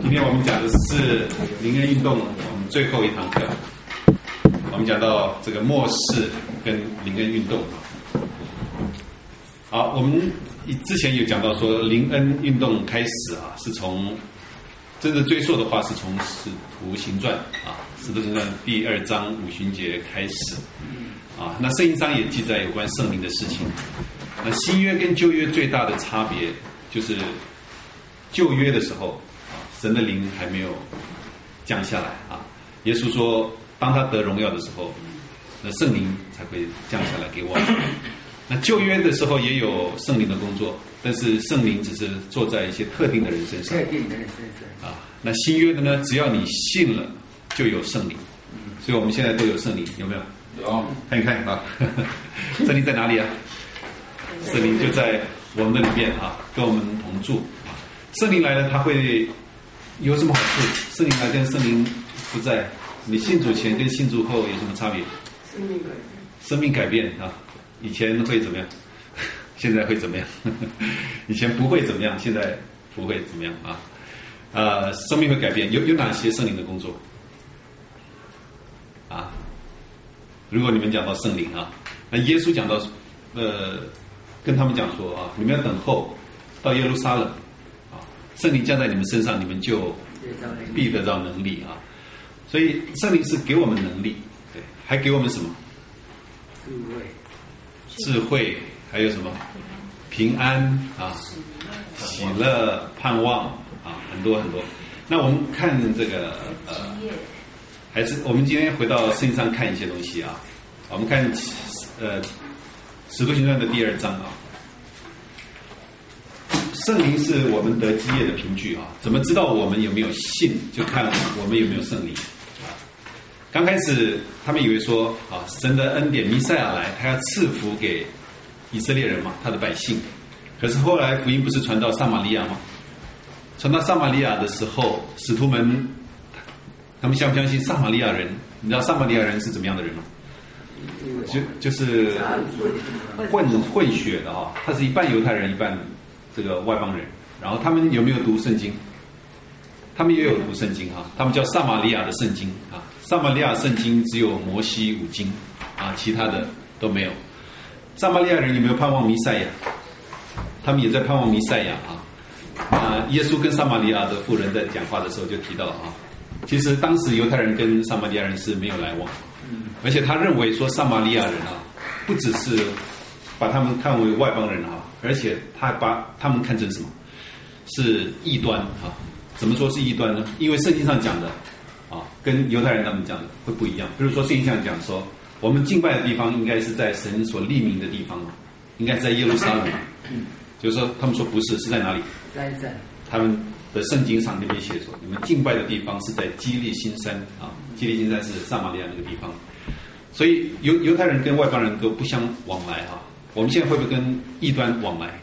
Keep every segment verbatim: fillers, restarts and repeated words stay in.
今天我们讲的是灵恩运动，我们最后一堂课，我们讲到这个末世跟灵恩运动。好，我们之前有讲到说灵恩运动开始啊，是从真正追溯的话，是从使徒行传啊，使徒行传第二章五旬节开始啊。那圣经上也记载有关圣灵的事情。那新约跟旧约最大的差别就是旧约的时候，神的灵还没有降下来啊。耶稣说，当他得荣耀的时候，那圣灵才会降下来给我们。那旧约的时候也有圣灵的工作，但是圣灵只是坐在一些特定的人身上。 特定的人身上啊。那新约的呢，只要你信了，就有圣灵。所以我们现在都有圣灵，有没有？ 有。 看一看啊，圣灵在哪里啊？圣灵就在我们的里面啊，跟我们同住。圣灵来了，他会有什么好处？圣灵来跟圣灵不在，你信主前跟信主后有什么差别？ 生命改变。 生命改变啊，以前会怎么样？现在会怎么样？以前不会怎么样，现在不会怎么样啊？呃，生命会改变，有有哪些圣灵的工作？啊，如果你们讲到圣灵啊，那耶稣讲到，呃，跟他们讲说啊，你们要等候到耶路撒冷。圣灵降在你们身上，你们就必得到能力啊！所以圣灵是给我们能力，对，还给我们什么？ 智慧， 智慧，还有什么？平安啊，喜乐、盼望啊，很多很多。那我们看这个呃，还是我们今天回到圣经上看一些东西啊。我们看呃《使徒行传》的第二章啊。圣灵是我们得基业的凭据啊！怎么知道我们有没有信？就看我们有没有圣灵啊！刚开始他们以为说啊，神的恩典弥赛亚来，他要赐福给以色列人嘛，他的百姓。可是后来福音不是传到撒玛利亚吗？传到撒玛利亚的时候，使徒们他们相不相信撒玛利亚人？你知道撒玛利亚人是怎么样的人吗？就就是混混血的啊，他是一半犹太人，一半这个外邦人。然后他们有没有读圣经？他们也有读圣经哈，他们叫撒玛利亚的圣经啊。撒玛利亚圣经只有摩西五经啊，其他的都没有。撒玛利亚人有没有盼望弥赛亚？他们也在盼望弥赛亚啊。啊，耶稣跟撒玛利亚的妇人在讲话的时候就提到啊，其实当时犹太人跟撒玛利亚人是没有来往，而且他认为说撒玛利亚人啊，不只是把他们看为外邦人啊，而且他把他们看成什么？是异端啊。怎么说是异端呢？因为圣经上讲的啊，跟犹太人他们讲的会不一样。比如说圣经上讲说，我们敬拜的地方应该是在神所立名的地方，应该是在耶路撒冷。就是说他们说不是，是在哪里？ 在在他们的圣经上那边写说，你们敬拜的地方是在基利心山啊，基利心山是撒玛利亚那个地方。所以犹犹太人跟外邦人都不相往来啊。我们现在会不会跟异端往来？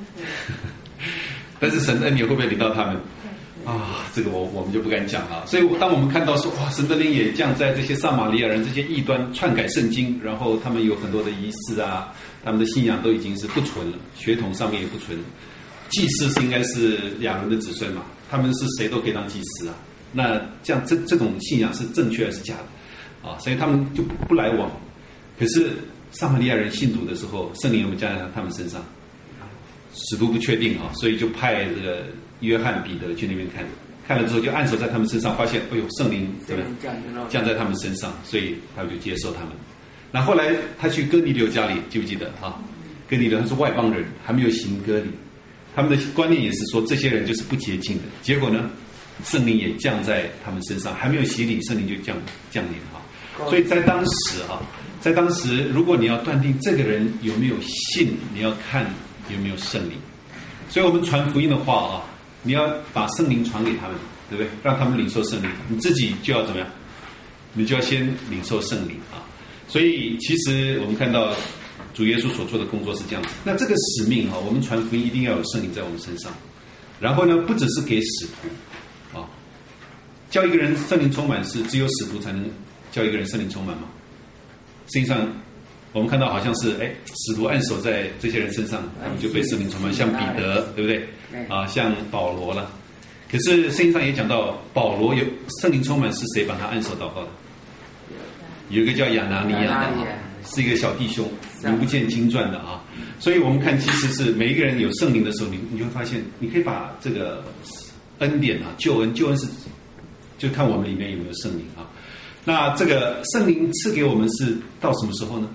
但是神的恩典会不会临到他们？啊，这个我我们就不敢讲了。所以当我们看到说哇，神的灵也降在这些撒玛利亚人这些异端篡改圣经，然后他们有很多的仪式啊，他们的信仰都已经是不纯了，血统上面也不纯。祭司是应该是亚伦的子孙嘛，他们是谁都可以当祭司啊。那这样这这种信仰是正确还是假的啊？所以他们就不来往。可是撒玛利亚人信主的时候，圣灵有没有降在他们身上？使徒不确定啊，所以就派这个约翰、彼得去那边看，看了之后就按手在他们身上，发现哎呦，圣灵对吧降在他们身上，所以他就接受他们。那后来他去哥尼流家里，记不记得啊？哥尼流他是外邦人，还没有行割礼，他们的观念也是说这些人就是不洁净的。结果呢，圣灵也降在他们身上，还没有洗礼，圣灵就降降临啊。所以在当时啊，在当时，如果你要断定这个人有没有信，你要看有没有圣灵。所以我们传福音的话啊，你要把圣灵传给他们，对不对？让他们领受圣灵，你自己就要怎么样？你就要先领受圣灵啊。所以其实我们看到主耶稣所做的工作是这样子。那这个使命啊，我们传福音一定要有圣灵在我们身上。然后呢，不只是给使徒啊，叫一个人圣灵充满是只有使徒才能叫一个人圣灵充满吗？实际上我们看到好像是哎，使徒按手在这些人身上，他们就被圣灵充满，像彼得，对不对？啊，像保罗了。 可是圣经上也讲到，保罗有圣灵充满是谁帮他按手祷告的？有一个叫亚拿尼亚的，是一个小弟兄，名不见经传的啊。所以我们看，其实是每一个人有圣灵的时候，你你会发现，你可以把这个恩典啊，救恩，救恩是就看我们里面有没有圣灵啊。那这个圣灵赐给我们是到什么时候呢？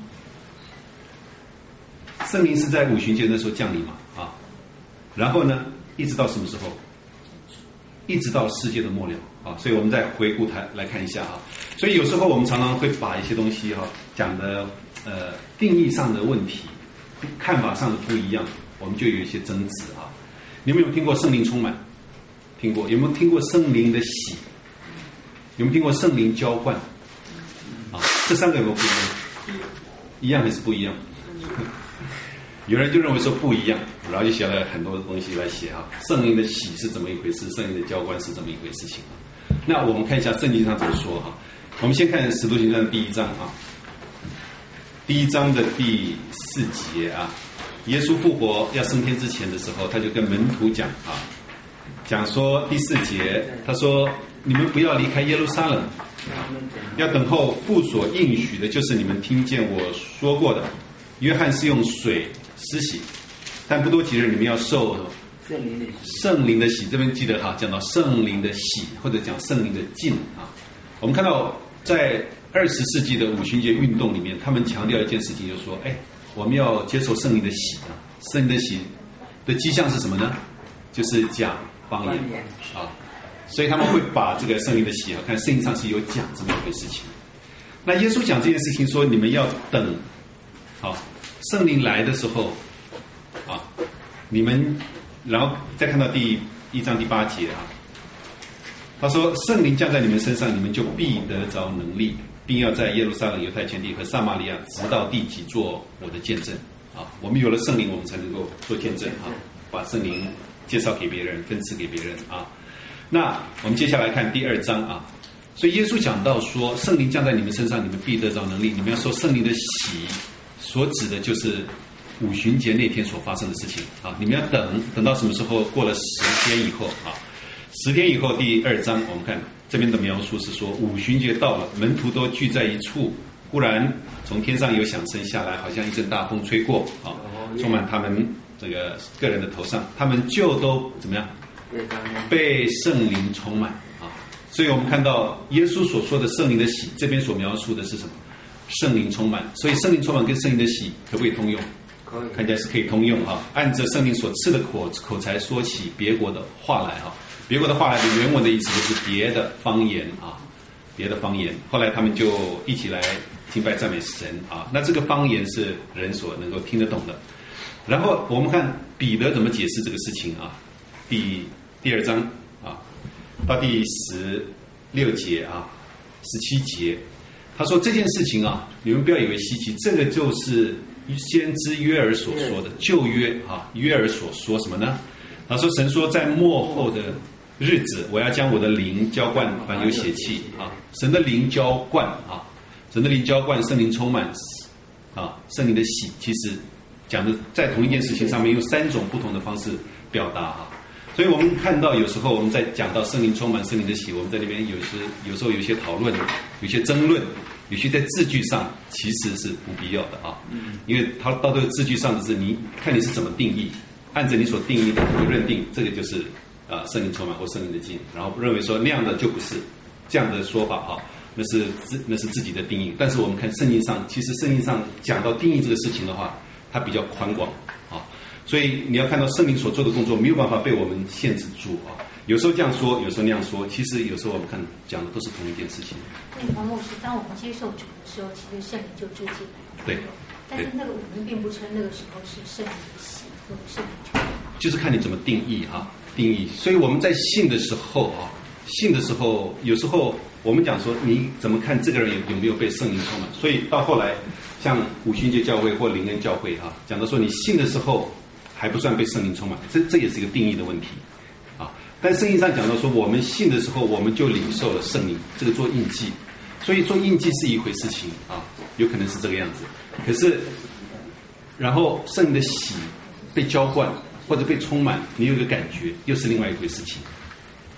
圣灵是在五旬节那时候降临嘛啊，然后呢，一直到什么时候？一直到世界的末了啊，所以我们再回顾它来看一下啊。所以有时候我们常常会把一些东西哈、啊、讲的呃定义上的问题、看法上的不一样，我们就有一些争执啊。你们有没有听过圣灵充满？听过？有没有听过圣灵的喜？有没有听过圣灵浇灌？啊，这三个有没有不一样？一样还是不一样？有人就认为说不一样，然后就写了很多东西来写啊。圣灵的喜是怎么一回事？圣灵的浇灌是怎么一回事情啊？那我们看一下圣经上怎么说哈。我们先看《使徒行传》第一章啊，第一章的第四节啊，耶稣复活要升天之前的时候，他就跟门徒讲啊，讲说第四节，他说你们不要离开耶路撒冷，要等候父所应许的，就是你们听见我说过的。约翰是用水施洗，但不多几日你们要受圣灵的喜。 圣灵的喜，这边记得哈，讲到圣灵的喜，或者讲圣灵的浸啊。我们看到在二十世纪的五旬节运动里面，他们强调一件事情，就是说，哎，我们要接受圣灵的喜啊。圣灵的喜的迹象是什么呢？就是讲方言啊。所以他们会把这个圣灵的喜啊，看圣经上是有讲这么一回事情。那耶稣讲这件事情说，你们要等。好，圣灵来的时候，啊，你们，然后再看到第一章第八节啊，他说圣灵降在你们身上，你们就必得着能力，并要在耶路撒冷、犹太全地和撒玛利亚，直到地极做我的见证。啊，我们有了圣灵，我们才能够做见证啊，把圣灵介绍给别人，分赐给别人啊。那我们接下来看第二章啊，所以耶稣讲到说，圣灵降在你们身上，你们必得着能力，你们要受圣灵的洗。所指的就是五旬节那天所发生的事情啊！你们要等等到什么时候？过了十天以后啊，十天以后第二章我们看这边的描述是说，五旬节到了，门徒都聚在一处，忽然从天上有响声下来，好像一阵大风吹过啊，充满他们这个个人的头上，他们就都怎么样？被圣灵充满啊！所以我们看到耶稣所说的圣灵的喜，这边所描述的是什么？圣灵充满，所以圣灵充满跟圣灵的喜可不可以通用？ 可以， 看起来是可以通用哈。按着圣灵所赐的口口才说起别国的话来哈。别国的话来的原文的意思就是别的方言啊，别的方言。后来他们就一起来敬拜赞美神啊。那这个方言是人所能够听得懂的。然后我们看彼得怎么解释这个事情啊？第第二章啊，到第十六节啊，十七节。他说这件事情啊，你们不要以为稀奇，这个就是先知约珥所说的旧约啊。约珥所说什么呢？他说神说，在末后的日子，我要将我的灵浇灌凡有血气啊。神的灵浇灌啊，神的灵浇灌，圣灵充满啊，圣灵的喜，其实讲的在同一件事情上面用三种不同的方式表达啊。所以我们看到有时候我们在讲到圣灵充满、圣灵的喜，我们在那边有时有时候有一些讨论，有些争论，有些在字句上其实是不必要的啊。因为它到这个字句上的是你看你是怎么定义，按着你所定义的就认定这个就是啊圣灵充满或圣灵的浸，然后认为说那样的就不是这样的说法啊，那是自那是自己的定义。但是我们看圣经上，其实圣经上讲到定义这个事情的话，它比较宽广啊。所以你要看到圣灵所做的工作没有办法被我们限制住啊，有时候这样说，有时候那样说，其实有时候我们看讲的都是同一件事情。 那黄牧师，当我们接受主的时候，其实圣灵就住进来。 对。 但是那个我们并不称那个时候是圣灵的喜或者圣灵充满。 就是看你怎么定义哈、啊，定义。所以我们在信的时候啊，信的时候，有时候我们讲说你怎么看这个人有有没有被圣灵充满？所以到后来，像五旬节教会或灵恩教会哈、啊，讲到说你信的时候。还不算被圣灵充满，这这也是一个定义的问题，啊！但圣经上讲到说，我们信的时候，我们就领受了圣灵，这个做印记，所以做印记是一回事情啊，有可能是这个样子。可是，然后圣灵的喜被浇灌或者被充满，你有一个感觉，又是另外一回事情，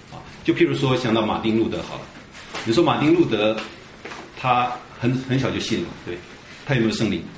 就譬如说想到马丁路德好了，你说马丁路德他很很小就信了，对，他有没有圣灵？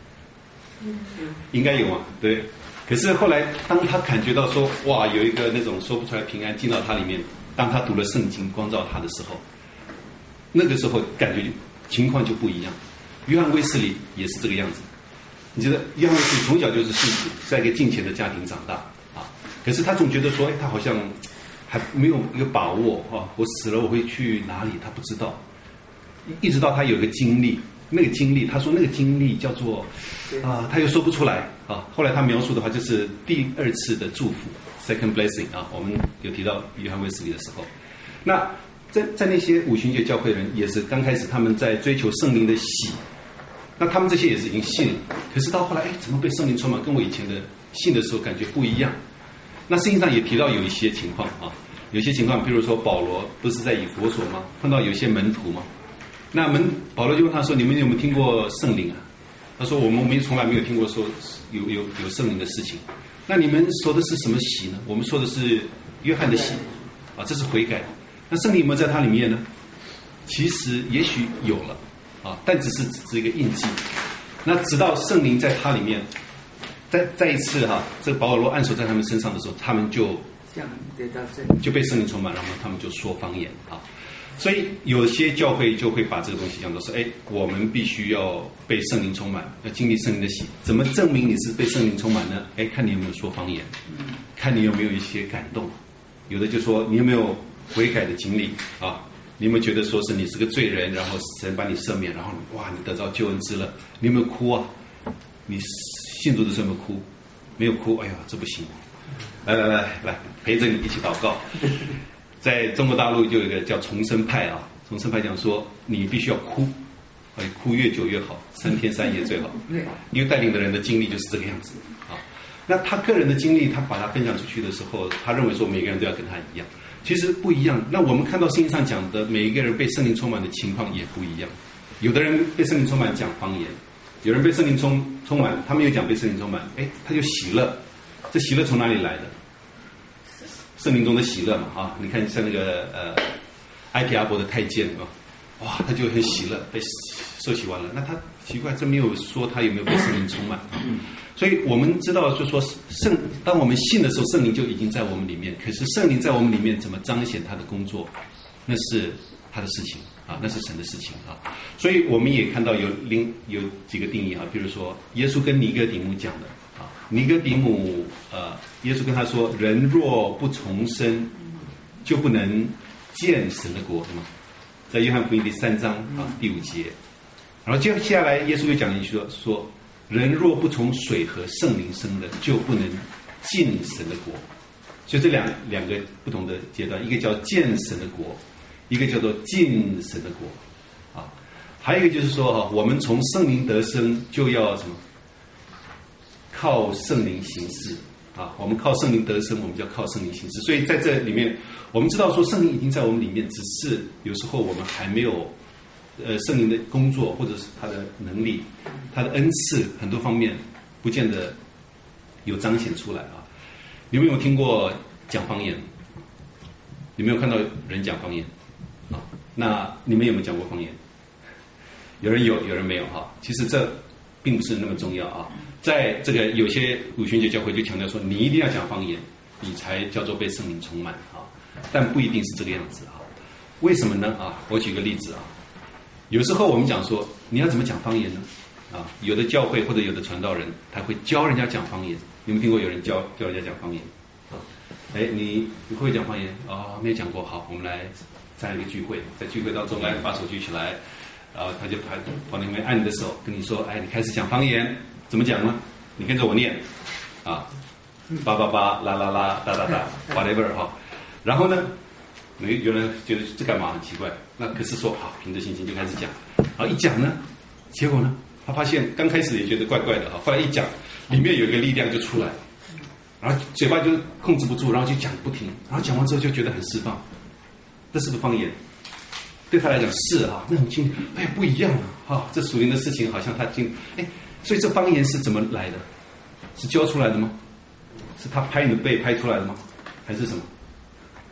应该有啊，对。可是后来当他感觉到说哇有一个那种说不出来平安进到他里面，当他读了圣经光照他的时候，那个时候感觉情况就不一样。约翰卫斯理也是这个样子。你觉得约翰卫斯理从小就是信主，在一个敬虔的家庭长大啊，可是他总觉得说，哎，他好像还没有一个把握啊，我死了我会去哪里？他不知道。一直到他有一个经历，那个经历，他说那个经历叫做啊，他又说不出来啊。后来他描述的话，就是第二次的祝福 ，second blessing 啊。我们有提到约翰卫斯理的时候，那在在那些五旬节教会人也是刚开始他们在追求圣灵的喜。那他们这些也是已经信了，可是到后来，哎，怎么被圣灵充满？跟我以前的信的时候感觉不一样。那圣经上也提到有一些情况啊，有些情况，比如说保罗不是在以弗所吗？碰到有些门徒嘛，那门保罗就问他说：“你们有没有听过圣灵啊？”他说：“我们没从来没有听过说有有有圣灵的事情。”那你们说的是什么喜呢？我们说的是约翰的喜啊，这是悔改。那圣灵有没有在他里面呢？其实也许有了。啊，但只是只是一个印记。那直到圣灵在他里面，再再一次哈、啊，这个保罗按手在他们身上的时候，他们就就被圣灵充满，然后他们就说方言啊。所以有些教会就会把这个东西讲作是，哎，我们必须要被圣灵充满，要经历圣灵的喜。怎么证明你是被圣灵充满呢？哎，看你有没有说方言，看你有没有一些感动。有的就说你有没有悔改的经历啊？你有没有觉得说是你是个罪人，然后神把你赦免，然后哇，你得到救恩之乐？你有没有哭啊？你信主的时候有没有哭？没有哭，哎呀，这不行！来来来来，陪着你一起祷告。在中国大陆就有一个叫重生派啊，重生派讲说你必须要哭，哎，哭越久越好，三天三夜最好。因为带领的人的经历就是这个样子啊。那他个人的经历，他把他分享出去的时候，他认为说每个人都要跟他一样。其实不一样。那我们看到圣经上讲的每一个人被圣灵充满的情况也不一样。有的人被圣灵充满讲方言，有人被圣灵充充满，他没有讲被圣灵充满，哎，他就喜乐。这喜乐从哪里来的？圣灵中的喜乐嘛，啊，你看像那个呃埃提阿伯的太监啊，哇，他就很喜乐，被受洗完了。那他奇怪，这没有说他有没有被圣灵充满啊？所以我们知道，就说圣，当我们信的时候，圣灵就已经在我们里面。可是圣灵在我们里面怎么彰显他的工作，那是他的事情啊，那是神的事情啊。所以我们也看到有另有几个定义啊，比如说耶稣跟尼哥底母讲的啊，尼哥底母呃，耶稣跟他说，人若不重生，就不能见神的国，对吗？在约翰福音第三章啊第五节，然后接下来耶稣又讲一句说说。人若不从水和圣灵生的，就不能进神的国。所以这两两个不同的阶段，一个叫见神的国，一个叫做进神的国。啊，还有一个就是说哈，我们从圣灵得生就要什么？靠圣灵行事啊！我们靠圣灵得生，我们就要靠圣灵行事。所以在这里面，我们知道说圣灵已经在我们里面，只是有时候我们还没有。呃，圣灵的工作或者是他的能力、他的恩赐，很多方面不见得有彰显出来啊。你们有听过讲方言？有没有看到人讲方言？啊，那你们有没有讲过方言？有人有，有人没有哈。其实这并不是那么重要啊。在这个有些五旬节教会就强调说，你一定要讲方言，你才叫做被圣灵充满啊。但不一定是这个样子啊。为什么呢？啊，我举个例子啊。有时候我们讲说，你要怎么讲方言呢？啊，有的教会或者有的传道人，他会教人家讲方言。你们听过有人教教人家讲方言？啊，哎，你你会不会讲方言？啊、哦，没有讲过。好，我们来参加一个聚会，在聚会当中来把手举起来，然后他就拍往那边按你的手，跟你说，哎，你开始讲方言，怎么讲呢？你跟着我念，啊，叭叭叭，啦啦啦，哒哒哒 ，whatever 哈。然后呢？有有人觉得这干嘛很奇怪，那可是说好，凭着信心就开始讲，然后一讲呢，结果呢，他发现刚开始也觉得怪怪的哈，后来一讲，里面有一个力量就出来，然后嘴巴就控制不住，然后就讲不停，然后讲完之后就觉得很释放，这是不是方言？对他来讲是啊，那种经历，哎呀不一样啊，哈，这属灵的事情好像他经，哎，所以这方言是怎么来的？是教出来的吗？是他拍你的背拍出来的吗？还是什么？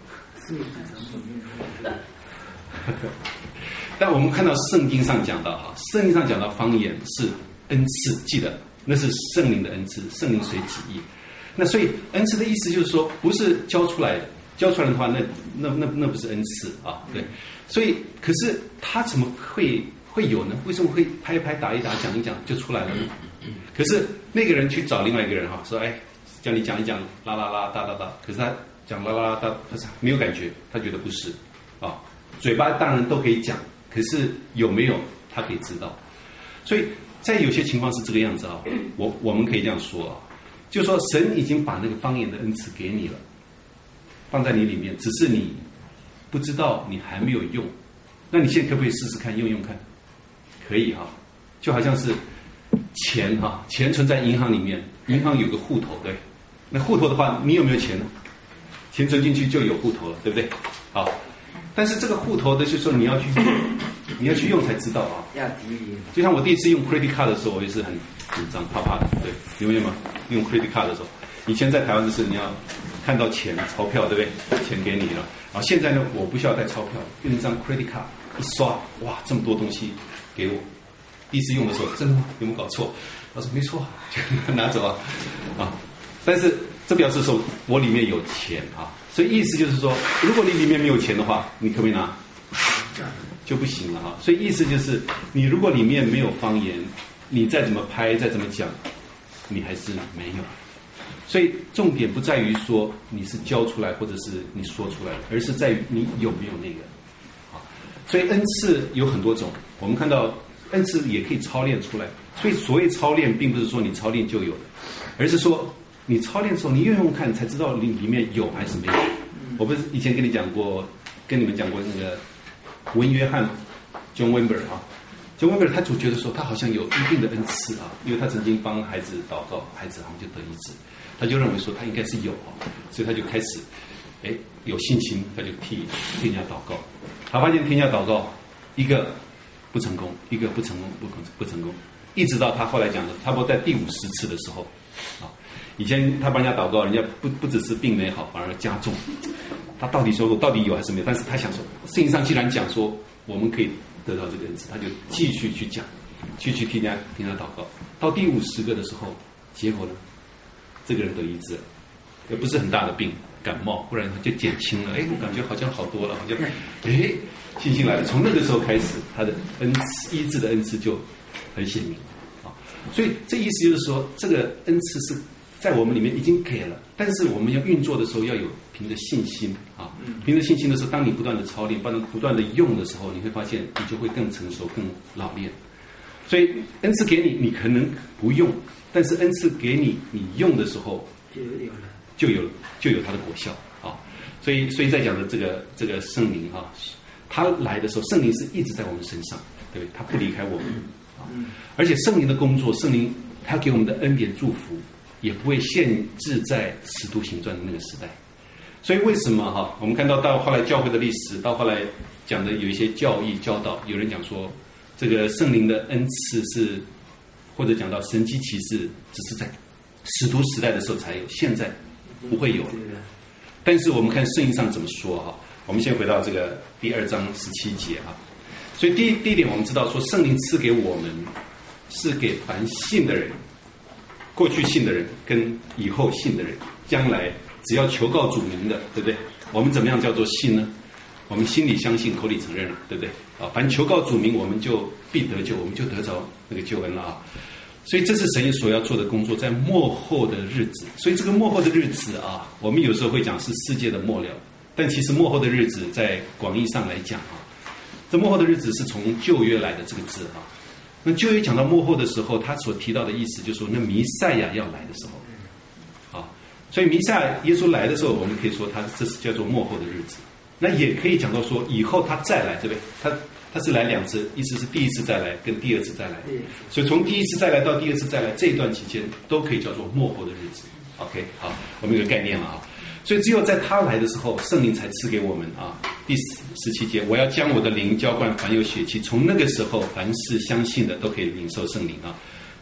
这个非常不明白。 但我们看到圣经上讲到哈，圣经上讲到方言是恩赐，记得那是圣灵的恩赐，圣灵随己意。那所以恩赐的意思就是说，不是教出来的，教出来的话，那那那那不是恩赐啊，对。所以，可是他怎么会会有呢？为什么会拍一拍、打一打、讲一讲就出来了呢？可是那个人去找另外一个人哈，说哎，叫你讲一讲，啦啦啦哒哒哒，可是他讲啦啦啦哒，他是没有感觉，他觉得不是啊，嘴巴当然都可以讲，可是有没有他可以知道。所以在有些情况是这个样子啊，我我们可以这样说啊。就是说，神已经把那个方言的恩赐给你了，放在你里面，只是你不知道，你还没有用。那你现在可不可以试试看，用用看？可以哈，就好像是钱哈，钱存在银行里面，银行有个户头，对。那户头的话，你有没有钱呢？钱存进去就有户头了，对不对？好，但是这个户头的就是说你要去用，你要去用才知道啊。 要抵押。 就像我第一次用 credit card 的时候，我也是很紧张、怕怕的。对，有没有吗？用 credit card 的时候，以前在台湾就是你要看到钱、钞票，对不对？钱给你了。然后现在呢，我不需要带钞票，用一张 credit card 一刷，哇，这么多东西给我。第一次用的时候，真的吗？有没有搞错？他说没错，就拿走啊啊！但是这表示说我里面有钱啊，所以意思就是说，如果你里面没有钱的话，你可不可以拿？就不行了哈。所以意思就是，你如果里面没有方言，你再怎么拍，再怎么讲，你还是没有。所以重点不在于说你是教出来或者是你说出来的，而是在于你有没有那个。好，所以恩赐有很多种，我们看到恩赐也可以操练出来。所以所谓操练，并不是说你操练就有的，而是说你操练的时候，你用用看才知道里里面有还是没有。我不是以前跟你讲过，跟你们讲过那个文约翰 John Wimber 啊。John Wimber 他总觉得说他好像有一定的恩赐啊，因为他曾经帮孩子祷告，孩子好像就得医治，他就认为说他应该是有啊，所以他就开始哎有信心，他就替替人家祷告。他发现替人家祷告一个不成功，一个不成功，不不成功，一直到他后来讲的，差不多在第五十次的时候啊，以前他帮人家祷告，人家不不只是病没好，反而加重。他到底说我到底有还是没有？但是他想说，圣经上既然讲说我们可以得到这个恩赐，他就继续去讲，继续替人家替人家祷告。到第五十个的时候，结果呢，这个人得医治了，也不是很大的病，感冒，忽然就减轻了。哎，我感觉好像好多了，好像哎信心来了。从那个时候开始，他的恩赐医治的恩赐就很显明啊。所以这意思就是说，这个恩赐是在我们里面已经给了，但是我们要运作的时候要有凭着信心啊，凭着信心的时候，当你不断的操练，不断不断的用的时候，你会发现你就会更成熟、更老练。所以恩赐给你，你可能不用，但是恩赐给你，你用的时候就有了， 就有就有它的果效啊。所以所以在讲的这个这个圣灵啊，他来的时候，圣灵是一直在我们身上，对不对？他不离开我们啊，而且圣灵的工作，圣灵他给我们的恩典祝福，也不会限制在使徒行传的那个时代。所以为什么哈？我们看到到后来教会的历史，到后来讲的有一些教义教导，有人讲说，这个圣灵的恩赐是，或者讲到神迹奇事，只是在使徒时代的时候才有，现在不会有了。但是我们看圣经上怎么说哈？我们先回到这个第二章十七节哈。所以第一第一点，我们知道说圣灵赐给我们，是给凡信的人，过去信的人跟以后信的人，将来只要求告主名的，对不对？我们怎么样叫做信呢？我们心里相信，口里承认了，对不对？啊，凡求告主名，我们就必得救，我们就得着那个救恩了啊。所以这是神所要做的工作，在末后的日子。所以这个末后的日子啊，我们有时候会讲是世界的末了，但其实末后的日子在广义上来讲啊，这末后的日子是从旧约来的这个字啊。那旧约讲到末后的时候，他所提到的意思就是说，那弥赛亚要来的时候啊，所以弥赛亚耶稣来的时候，我们可以说他这是叫做末后的日子。那也可以讲到说，以后他再来，对不对？他他是来两次，意思是第一次再来跟第二次再来。所以从第一次再来到第二次再来这一段期间，都可以叫做末后的日子。OK， 好，我们有个概念了啊。所以只有在他来的时候，圣灵才赐给我们啊。第十七节，我要将我的灵浇灌凡有血气，从那个时候，凡是相信的都可以领受圣灵啊。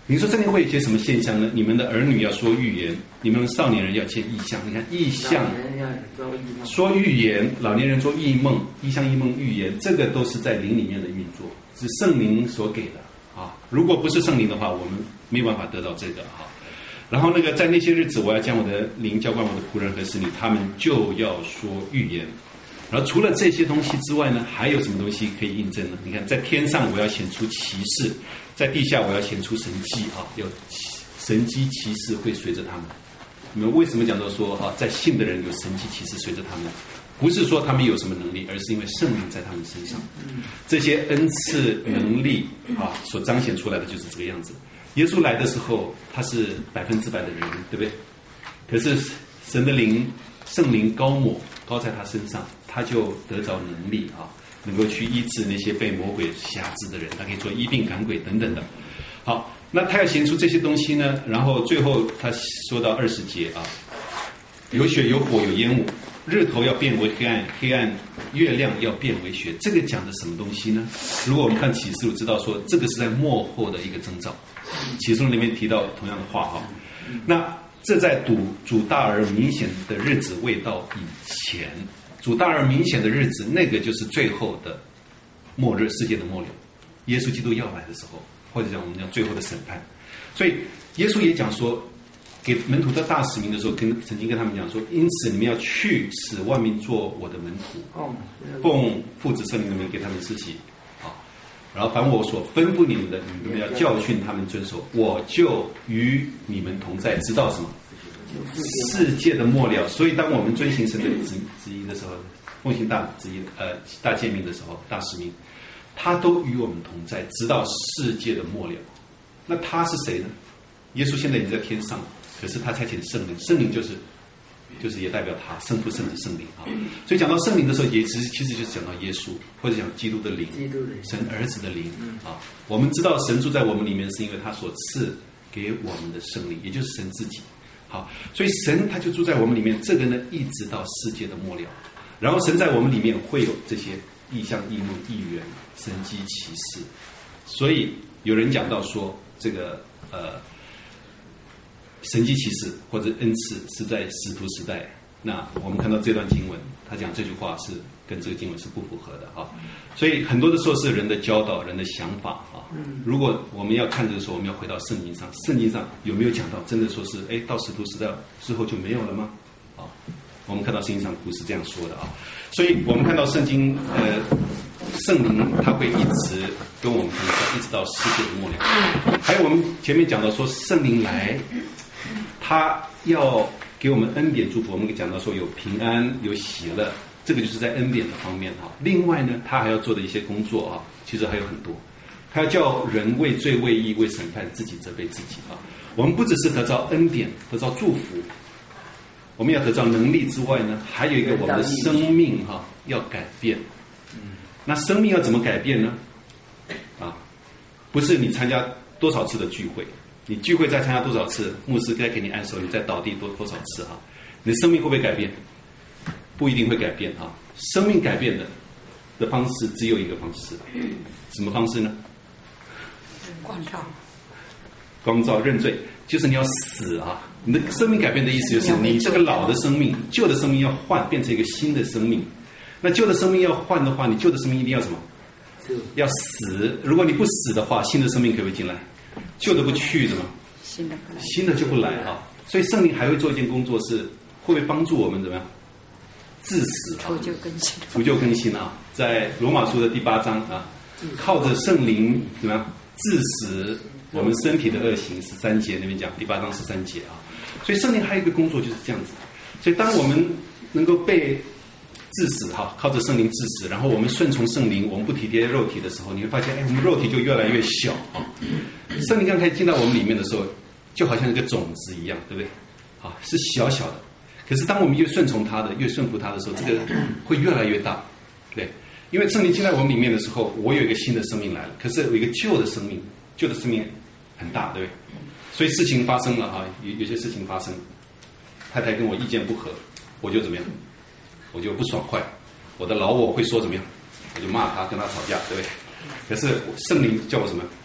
你说圣灵会有些什么现象呢？你们的儿女要说预言，你们少年人要见异象。你看异象，说预言，老年人做异梦，异象、异梦、预言，这个都是在灵里面的运作，是圣灵所给的啊。如果不是圣灵的话，我们没办法得到这个哈。然后那个在那些日子，我要将我的灵浇灌我的仆人和使女，他们就要说预言。然后除了这些东西之外呢，还有什么东西可以印证呢？你看，在天上我要显出奇事，在地下我要显出神迹啊，有神迹奇事会随着他们。你们为什么讲到说啊，在信的人有神迹奇事随着他们？不是说他们有什么能力，而是因为圣灵在他们身上，这些恩赐能力啊所彰显出来的就是这个样子。耶稣来的时候，他是百分之百的人，对不对？可是神的灵、圣灵高抹高在他身上，他就得着能力啊，能够去医治那些被魔鬼辖制的人，他可以做医病赶鬼等等的。好，那他要显出这些东西呢，然后最后他说到二十节啊，有血有火有烟雾，日头要变为黑暗，黑暗月亮要变为血。这个讲的什么东西呢？如果我们看启示录，知道说这个是在末后的一个征兆。启示录里面提到同样的话哈，那这在主主大而明显的日子未到以前，主大而明显的日子，那个就是最后的末日，世界的末了，耶稣基督要来的时候，或者讲我们讲最后的审判。所以耶稣也讲说，给门徒的大使命的时候，跟曾经跟他们讲说，因此你们要去，使万民做我的门徒，奉父子圣灵的名给他们施洗。然后凡我所吩咐你们的，你们要教训他们遵守，我就与你们同在，直到什么世界的末了。所以当我们遵行神的旨旨意的时候，奉行大旨意呃大诫命的时候，大使命，他都与我们同在，直到世界的末了。那他是谁呢？耶稣现在已经在天上，可是他差遣圣灵，圣灵就是就是也代表他，圣父、圣子、圣灵啊。所以讲到圣灵的时候，也其实其实就是讲到耶稣，或者讲基督的灵，神儿子的灵啊。我们知道神住在我们里面，是因为他所赐给我们的圣灵，也就是神自己。好，所以神他就住在我们里面，这个呢一直到世界的末了。然后神在我们里面会有这些异象、异梦、异缘、神迹奇事。所以有人讲到说，这个呃。神迹奇事或者恩赐是在使徒时代。那我们看到这段经文，他讲这句话是跟这个经文是不符合的啊。所以很多的时候是人的教导、人的想法啊。如果我们要看这个时候，我们要回到圣经上，圣经上有没有讲到真的说是哎到使徒时代之后就没有了吗？啊，我们看到圣经上不是这样说的啊。所以我们看到圣经呃圣灵他会一直跟我们同在，一直到世界的末了。还有我们前面讲到说圣灵来。他要给我们恩典祝福，我们讲到说有平安有喜乐，这个就是在恩典的方面哈。另外呢，他还要做的一些工作啊，其实还有很多。他要叫人为罪为义为审判，自己责备自己啊。我们不只是得到恩典得到祝福，我们要得到能力之外呢，还有一个我们的生命哈要改变。那生命要怎么改变呢？啊，不是你参加多少次的聚会。你聚会再参加多少次，牧师该给你按手，你再倒地多多少次哈？你的生命会不会改变？不一定会改变哈。生命改变的的方式只有一个方式，什么方式呢？ 光照， 光照认罪，就是你要死啊！你的生命改变的意思就是你这个老的生命、旧的生命要换，变成一个新的生命。那旧的生命要换的话，你旧的生命一定要什么？要死。如果你不死的话，新的生命可不可以进来？旧的不去的嘛， 新的不来， 新的就不来啊。所以圣灵还会做一件工作，是会不会帮助我们怎么样致死啊？ 除旧更新， 除旧更新啊，在罗马书的第八章啊，靠着圣灵怎么样致死我们身体的恶行，十三节那边讲，第八章十三节啊。所以圣灵还有一个工作就是这样子。所以当我们能够被致死哈，靠着圣灵致死，然后我们顺从圣灵，我们不体贴肉体的时候，你会发现，哎，我们肉体就越来越小啊。圣灵刚开始进到我们里面的时候，就好像一个种子一样，对不对？啊，是小小的。可是当我们越顺从他的，越顺服他的时候，这个会越来越大，对。因为圣灵进来我们里面的时候，我有一个新的生命来了，可是有一个旧的生命，旧的生命很大，对不对？所以事情发生了啊，有有些事情发生，太太跟我意见不合，我就怎么样？我就不爽快，我的老我会说怎么样？我就骂他，跟他吵架，对不对？可是圣灵叫我什么？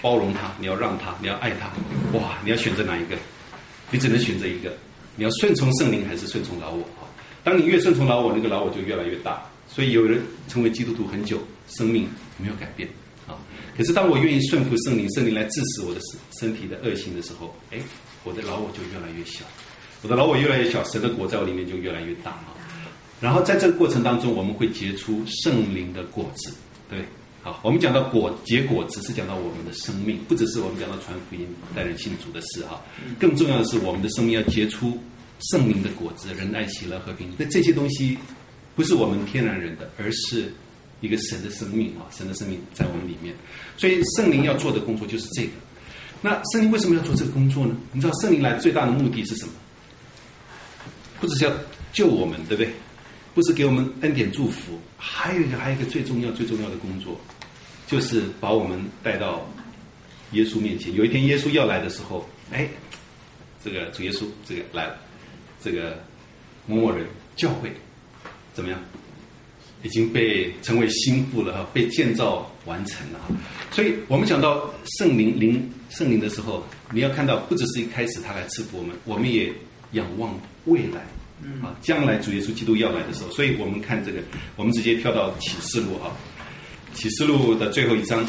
包容他，你要让他，你要爱他。哇，你要选择哪一个？你只能选择一个。你要顺从圣灵还是顺从老我？当你越顺从老我，那个老我就越来越大。所以有人成为基督徒很久，生命没有改变啊。可是当我愿意顺服圣灵，圣灵来致死我的身体的恶行的时候，哎，我的老我就越来越小，我的老我越来越小，神的果在我里面就越来越大啊。然后在这个过程当中，我们会结出圣灵的果子，对。好，我们讲到果结果，只是讲到我们的生命，不只是我们讲到传福音、带人信主的事哈。更重要的是，我们的生命要结出圣灵的果子，仁爱、喜乐、和平。那这些东西不是我们天然人的，而是一个神的生命啊，神的生命在我们里面。所以圣灵要做的工作就是这个。那圣灵为什么要做这个工作呢？你知道圣灵来最大的目的是什么？不只是要救我们，对不对？不是给我们恩典祝福，还有一个，还有一个最重要、最重要的工作，就是把我们带到耶稣面前。有一天耶稣要来的时候，哎，这个主耶稣这个来了，这个某某人教会怎么样？已经被成为心腹了，被建造完成了。所以我们讲到圣灵灵圣灵的时候，你要看到，不只是一开始他来赐福我们，我们也仰望未来。啊，将来主耶稣基督要来的时候，所以我们看这个，我们直接跳到启示录啊，启示录的最后一章。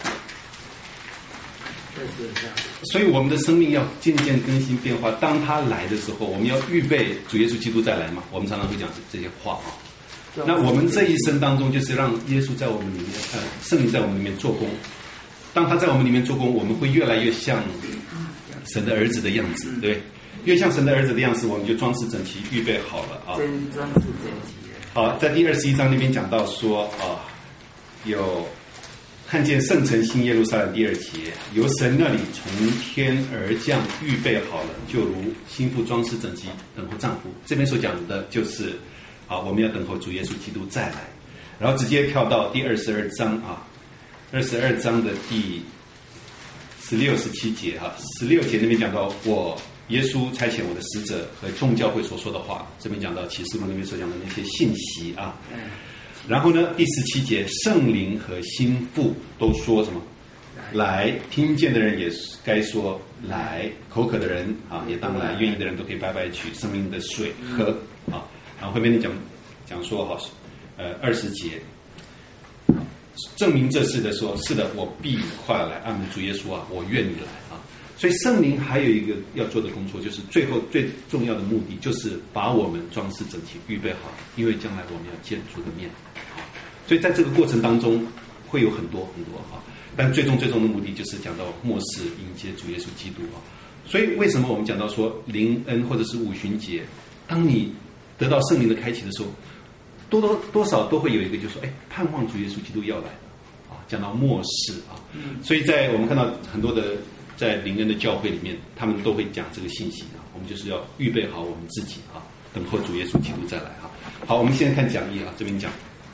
所以我们的生命要渐渐更新变化。当他来的时候，我们要预备主耶稣基督再来嘛。我们常常会讲这些话啊。那我们这一生当中，就是让耶稣在我们里面，呃，圣灵在我们里面做工。当他在我们里面做工，我们会越来越像神的儿子的样子，对不对？越像神的儿子的样子，我们就装饰整齐，预备好了啊。 真装饰整齐。 好，在第二十一章那边讲到说啊，有看见圣城新耶路撒冷第二节，由神那里从天而降，预备好了，就如新妇装饰整齐，等候丈夫。这边所讲的就是啊，我们要等候主耶稣基督再来。然后直接跳到第二十二章啊，二十二章的第十六、十七节哈，十六节那边讲到我。耶稣差遣我的使者和众教会所说的话，这边讲到启示录那边所讲的那些信息啊。然后呢，第十七节，圣灵和心腹都说什么？来，听见的人也该说来，口渴的人啊也当来，愿意的人都可以白白取生命的水喝啊。然后后面你讲讲说哈，呃，二十节，证明这事的说，是的，我必快来。阿们，主耶稣啊，我愿意来。所以圣灵还有一个要做的工作，就是最后最重要的目的，就是把我们装饰整齐，预备好，因为将来我们要见主的面。所以在这个过程当中，会有很多很多哈，但最终最终的目的就是讲到末世迎接主耶稣基督啊。所以为什么我们讲到说灵恩或者是五旬节，当你得到圣灵的开启的时候，多多多少都会有一个，就是说，哎，盼望主耶稣基督要来啊，讲到末世啊。所以在我们看到很多的。在灵恩的教会里面，他们都会讲这个信息啊。我们就是要预备好我们自己啊，等候主耶稣基督再来啊。好，我们现在看讲义啊，这边讲，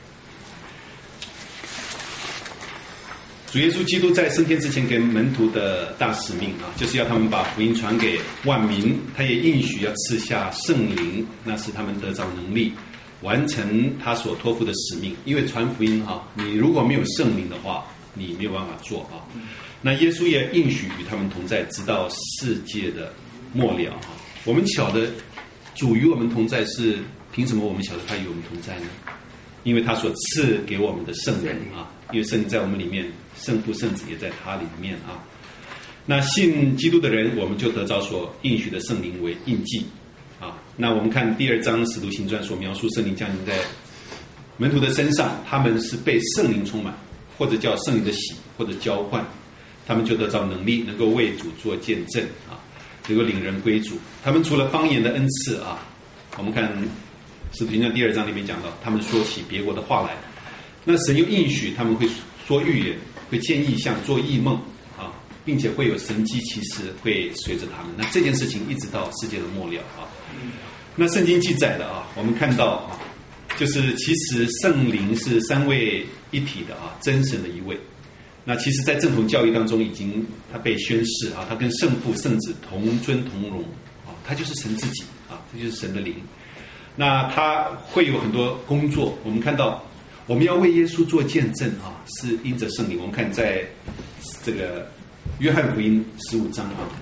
主耶稣基督在升天之前给门徒的大使命啊，就是要他们把福音传给万民。他也应许要赐下圣灵，那使他们得着能力，完成他所托付的使命。因为传福音啊，你如果没有圣灵的话，你没有办法做啊。那耶稣也应许与他们同在，直到世界的末了哈。我们晓得主与我们同在，是凭什么我们晓得他与我们同在呢？因为他所赐给我们的圣灵啊，因为圣灵在我们里面，圣父圣子也在他里面啊。那信基督的人，我们就得着所应许的圣灵为印记啊。那我们看第二章使徒行传所描述圣灵降临在门徒的身上，他们是被圣灵充满，或者叫圣灵的洗，或者交换。他们就得着能力，能够为主做见证啊，能够领人归主。他们除了方言的恩赐啊，我们看使徒行传第二章里面讲到，他们说起别国的话来。那神又应许他们会说预言，会见异象，做异梦啊，并且会有神迹奇事会随着他们。那这件事情一直到世界的末了啊。那圣经记载的啊，我们看到啊，就是其实圣灵是三位一体的啊，真神的一位。那其实在正统教义当中已经他被宣示啊，他跟圣父圣子同尊同荣啊，他就是神自己啊，这就是神的灵。那他会有很多工作，我们看到我们要为耶稣做见证啊，是因着圣灵。我们看在这个约翰福音十五章啊，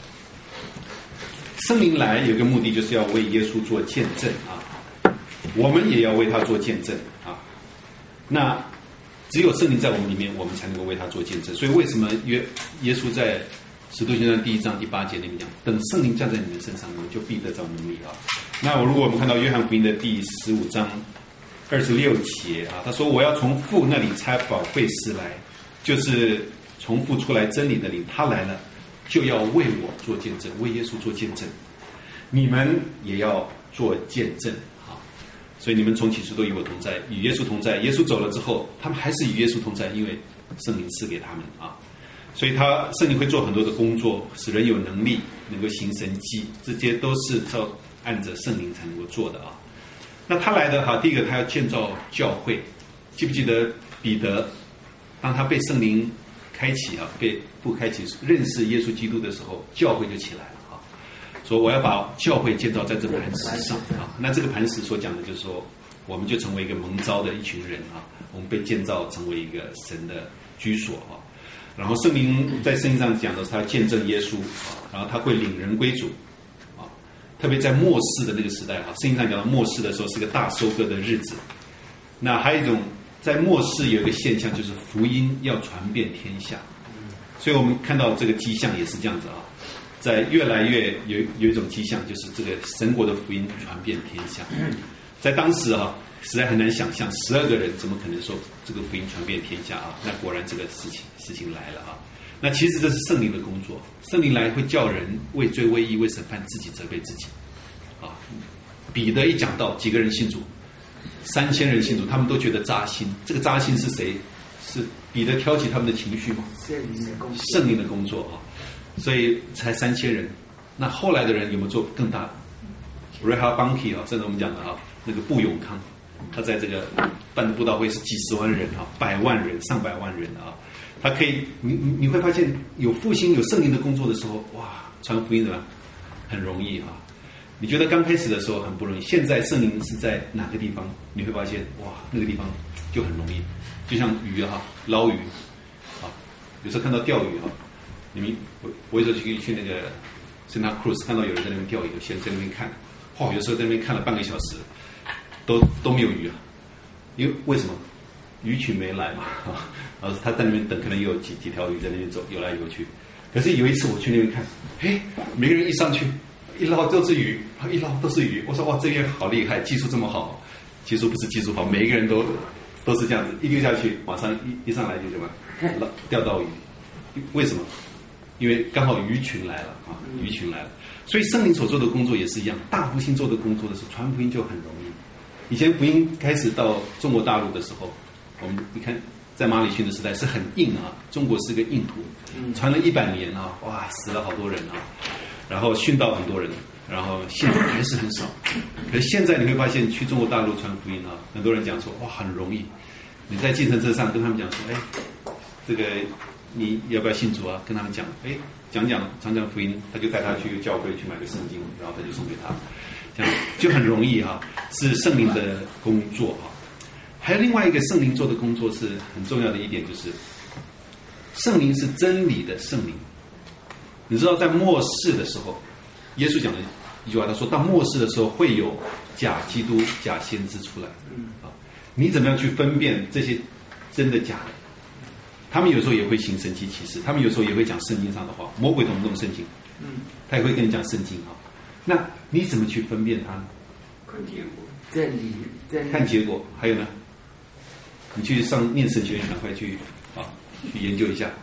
圣灵来有个目的，就是要为耶稣做见证啊，我们也要为他做见证啊。那只有圣灵在我们里面，我们才能够为他做见证。所以为什么约耶稣在使徒行传第一章第八节那边讲，等圣灵降在你们身上，你们就必得着能力啊。那我如果我们看到约翰福音的第十五章二十六节啊，他说我要从父那里差宝贵师来，就是从父出来真理的灵，他来了就要为我做见证，为耶稣做见证，你们也要做见证啊。所以你们从起初都与我同在，与耶稣同在。耶稣走了之后，他们还是与耶稣同在，因为圣灵赐给他们啊。所以他圣灵会做很多的工作，使人有能力能够行神迹，这些都是照按着圣灵才能够做的啊。那他来的哈，第一个他要建造教会，记不记得彼得，当他被圣灵开启啊，被父开启认识耶稣基督的时候，教会就起来了啊。说我要把教会建造在这磐石上啊。那这个磐石所讲的就是说，我们就成为一个蒙召的一群人啊，我们被建造成为一个神的居所啊。然后圣灵在圣经上讲的是他见证耶稣啊，然后他会领人归主啊。特别在末世的那个时代啊，圣经上讲到末世的时候是个大收割的日子。那还有一种在末世有一个现象，就是福音要传遍天下。所以我们看到这个迹象也是这样子啊，在越来越有有一种迹象，就是这个神国的福音传遍天下。在当时啊，实在很难想象，十二个人怎么可能说这个福音传遍天下啊？那果然这个事情事情来了啊。那其实这是圣灵的工作，圣灵来会叫人为罪为义为审判自己责备自己啊。彼得一讲到几个人信主，三千人信主，他们都觉得扎心。这个扎心是谁？是彼得挑起他们的情绪吗？圣灵的工作啊，所以才三千人。那后来的人有没有做更大？Reinhard Bonnke 啊，这是我们讲的啊，那个布永康，他在这个办的布道会是几十万人啊，百万人、上百万人啊，他可以，你你你会发现有复兴、有圣灵的工作的时候，哇，传福音怎么样？很容易啊。你觉得刚开始的时候很不容易，现在圣灵是在哪个地方？你会发现，哇，那个地方就很容易。就像鱼哈、啊，捞鱼啊，有时候看到钓鱼啊，你们我我有时候去去那个 Santa Cruz 看到有人在那边钓鱼，有些人在那边看，哇，有时候在那边看了半个小时，都都没有鱼啊，因为为什么？鱼群没来嘛啊，然后他在那边等，可能有几几条鱼在那边走，游来游去。可是有一次我去那边看，嘿，每个人一上去，一捞都是鱼，一捞都是鱼。我说哇，这边好厉害，技术这么好。技术不是技术好，每一个人都都是这样子，一丢下去，马上一一上来就什么，钓到鱼。为什么？因为刚好鱼群来了啊，鱼群来了。所以圣灵所做的工作也是一样，大福星做的工作的时候，传福音就很容易。以前福音开始到中国大陆的时候，我们你看在马礼逊的时代是很硬啊，中国是个硬土，传了一百年啊，哇，死了好多人啊，然后殉道很多人，然后信徒还是很少。可是现在你会发现，去中国大陆传福音啊，很多人讲说哇很容易。你在计程车上跟他们讲说，哎，这个你要不要信主啊？跟他们讲，哎，讲讲讲讲福音，他就带他去教会去买个圣经，然后他就送给他，这样就很容易哈、啊，是圣灵的工作哈、啊。还有另外一个圣灵做的工作是很重要的一点，就是圣灵是真理的圣灵。你知道在末世的时候，耶稣讲的一句话，他说到末世的时候会有假基督、假先知出来啊。你怎么样去分辨这些真的假的？他们有时候也会行神迹奇事，他们有时候也会讲圣经上的话。魔鬼懂不懂圣经？嗯，他也会跟你讲圣经啊。那你怎么去分辨他呢？ 看结果，真理，真理。 看结果，还有呢？你去上念神学院，赶快去啊，去研究一下。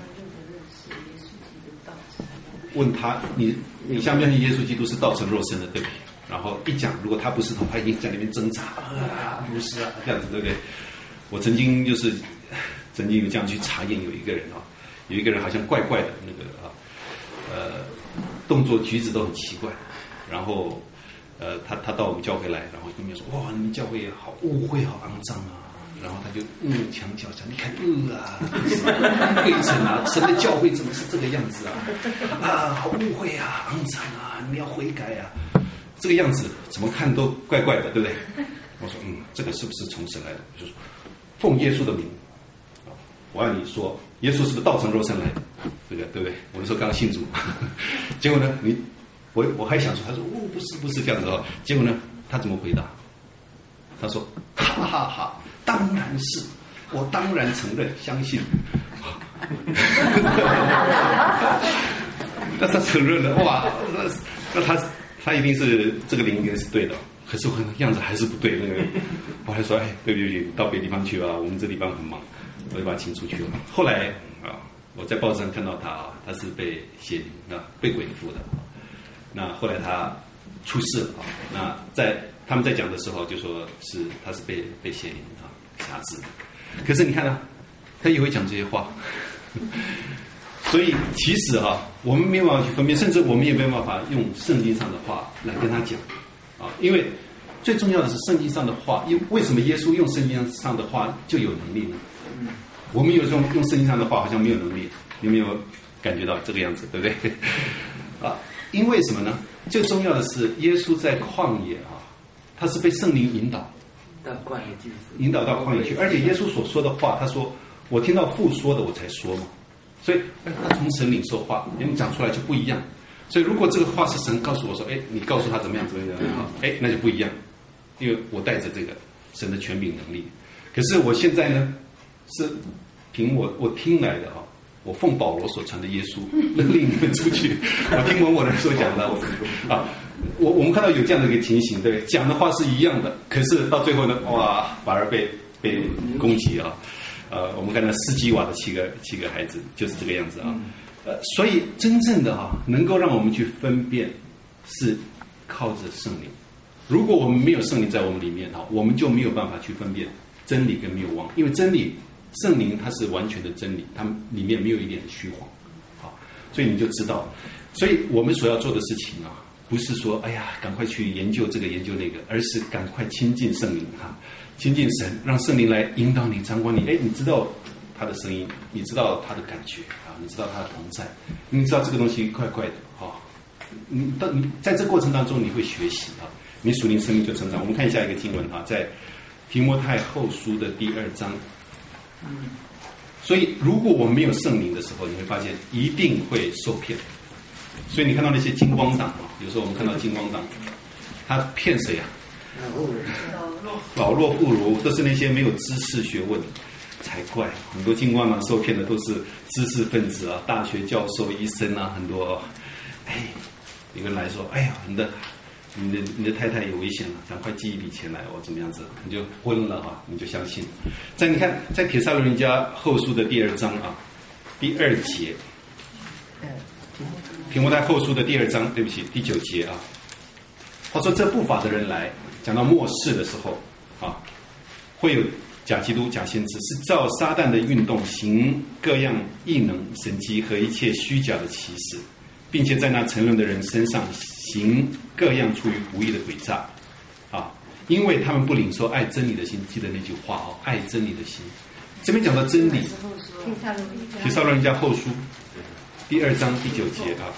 问他，你你相不相信耶稣基督是道成肉身的，对不对？然后一讲，如果他不是，他已经在那边挣扎啊，不是啊，这样子，对不对？我曾经就是曾经有这样去查验，有一个人啊，有一个人好像怪怪的那个啊，呃，动作举止都很奇怪，然后呃，他他到我们教会来，然后跟我们说，哇，你们教会好污秽，好肮脏啊。然后他就嗯墙角讲，你看呃啊，灰尘啊，神的教会怎么是这个样子啊？啊，好污秽啊，肮脏啊，你们要悔改啊！这个样子怎么看都怪怪的，对不对？我说嗯，这个是不是从神来的？我就说奉耶稣的名，我要你说，耶稣是不是道成肉身来的？ 这个对不对？我们说刚信主，结果呢，你我我还想说，他说哦不是不是这样子哦，结果呢，他怎么回答？他说哈哈哈，当然是，我当然承认相信。那他承认了，哇，那那他他一定是这个灵应该是对的，可是我看样子还是不对。那个我还说，哎，对不起，到别地方去啊，我们这地方很忙，我就把他请出去了。后来啊，我在报纸上看到他啊，他是被邪灵啊，被鬼附的。那后来他出事了啊，那在他们在讲的时候就说是他是被被邪灵啊辖制。可是你看呢、啊，他也会讲这些话。所以其实哈、啊，我们没有办法去分辨，甚至我们也没有办法用圣经上的话来跟他讲啊，因为最重要的是圣经上的话。因为什么耶稣用圣经上的话就有能力呢？我们有时候用圣经上的话好像没有能力，你有没有感觉到这个样子，对不对？啊，因为什么呢？最重要的是耶稣在旷野啊，他是被圣灵引导到旷野去， 引导到旷野去，而且耶稣所说的话，他说我听到父说的我才说嘛。所以他从神领受话，因为讲出来就不一样。所以如果这个话是神告诉我说，哎，你告诉他怎么样怎么样怎么样，哎，那就不一样，因为我带着这个神的权柄能力。可是我现在呢，是凭我我听来的啊，我奉保罗所传的耶稣领你们出去，我听某某人所讲的啊，我我们看到有这样的一个情形，对，讲的话是一样的，可是到最后呢，哇，反而被被攻击啊。呃，我们看到斯基瓦的七个七个孩子就是这个样子啊，呃，所以真正的啊，能够让我们去分辨，是靠着圣灵。如果我们没有圣灵在我们里面哈，我们就没有办法去分辨真理跟谬妄，因为真理圣灵它是完全的真理，它里面没有一点虚谎，好，所以你就知道，所以我们所要做的事情啊，不是说哎呀赶快去研究这个研究那个，而是赶快亲近圣灵哈。亲近神，让圣灵来引导你、掌管你。哎，你知道他的声音，你知道他的感觉啊，你知道他的同在，你知道这个东西怪怪的哈、哦。你到你在这过程当中，你会学习啊，你属灵生命就成长。我们看下一个经文哈，在提摩太后书的第二章。所以，如果我们没有圣灵的时候，你会发现一定会受骗。所以你看到那些金光党啊，有时候我们看到金光党，他骗谁啊？老弱妇孺，都是那些没有知识学问才怪。很多金光党受骗的都是知识分子啊，大学教授、医生啊，很多。哎，有个人来说，哎呀，你的你的你的太太有危险了，赶快寄一笔钱来，我怎么样子，你就昏了啊，你就相信。在你看，在帖撒罗尼迦后书的第二章啊，第二节，提摩太后书的第二章，对不起，第九节啊，他说这不法的人来。讲到末世的时候啊，会有假基督、假先知，是照撒旦的运动行各样异能、神迹和一切虚假的奇事，并且在那沉沦的人身上行各样出于不义的诡诈啊，因为他们不领受爱真理的心。记得那句话哦，爱真理的心。这边讲到真理，提撒罗尼迦后书第二章第九节啊。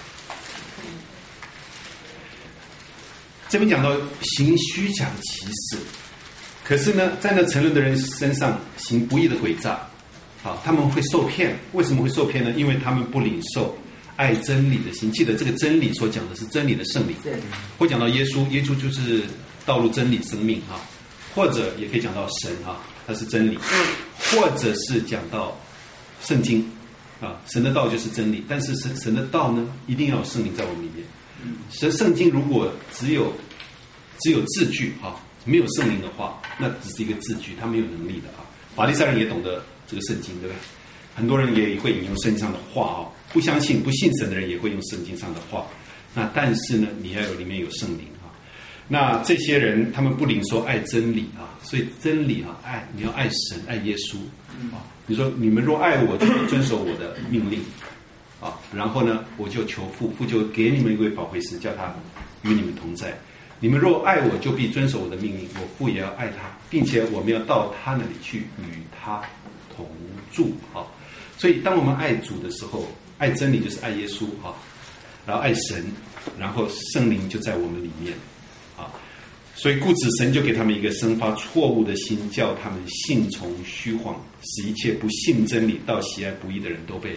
这边讲到行虚假的奇事，可是呢，在那沉沦的人身上行不义的诡诈，啊，他们会受骗。为什么会受骗呢？因为他们不领受爱真理的心。记得这个真理所讲的是真理的圣灵，会讲到耶稣，耶稣就是道路、真理、生命啊，或者也可以讲到神啊，它是真理，或者是讲到圣经啊，神的道就是真理。但是神神的道呢，一定要有圣灵在我们里面。神圣经如果只有只有字句哈、啊，没有圣灵的话，那只是一个字句，它没有能力的啊。法利赛人也懂得这个圣经，对不对？很多人也会引用圣经上的话啊，不相信、不信神的人也会用圣经上的话。那但是呢，你要有里面有圣灵啊。那这些人他们不领受爱真理啊，所以真理啊，爱你要爱神、爱耶稣啊。你说你们若爱我，就遵守我的命令。啊，然后呢，我就求父，父就给你们一位保惠师，叫他与你们同在。你们若爱我，就必遵守我的命令，我父也要爱他，并且我们要到他那里去与他同住。啊，所以当我们爱主的时候，爱真理就是爱耶稣啊，然后爱神，然后圣灵就在我们里面啊。所以故此神就给他们一个生发错误的心，叫他们信从虚谎，使一切不信真理、到喜爱不义的人都被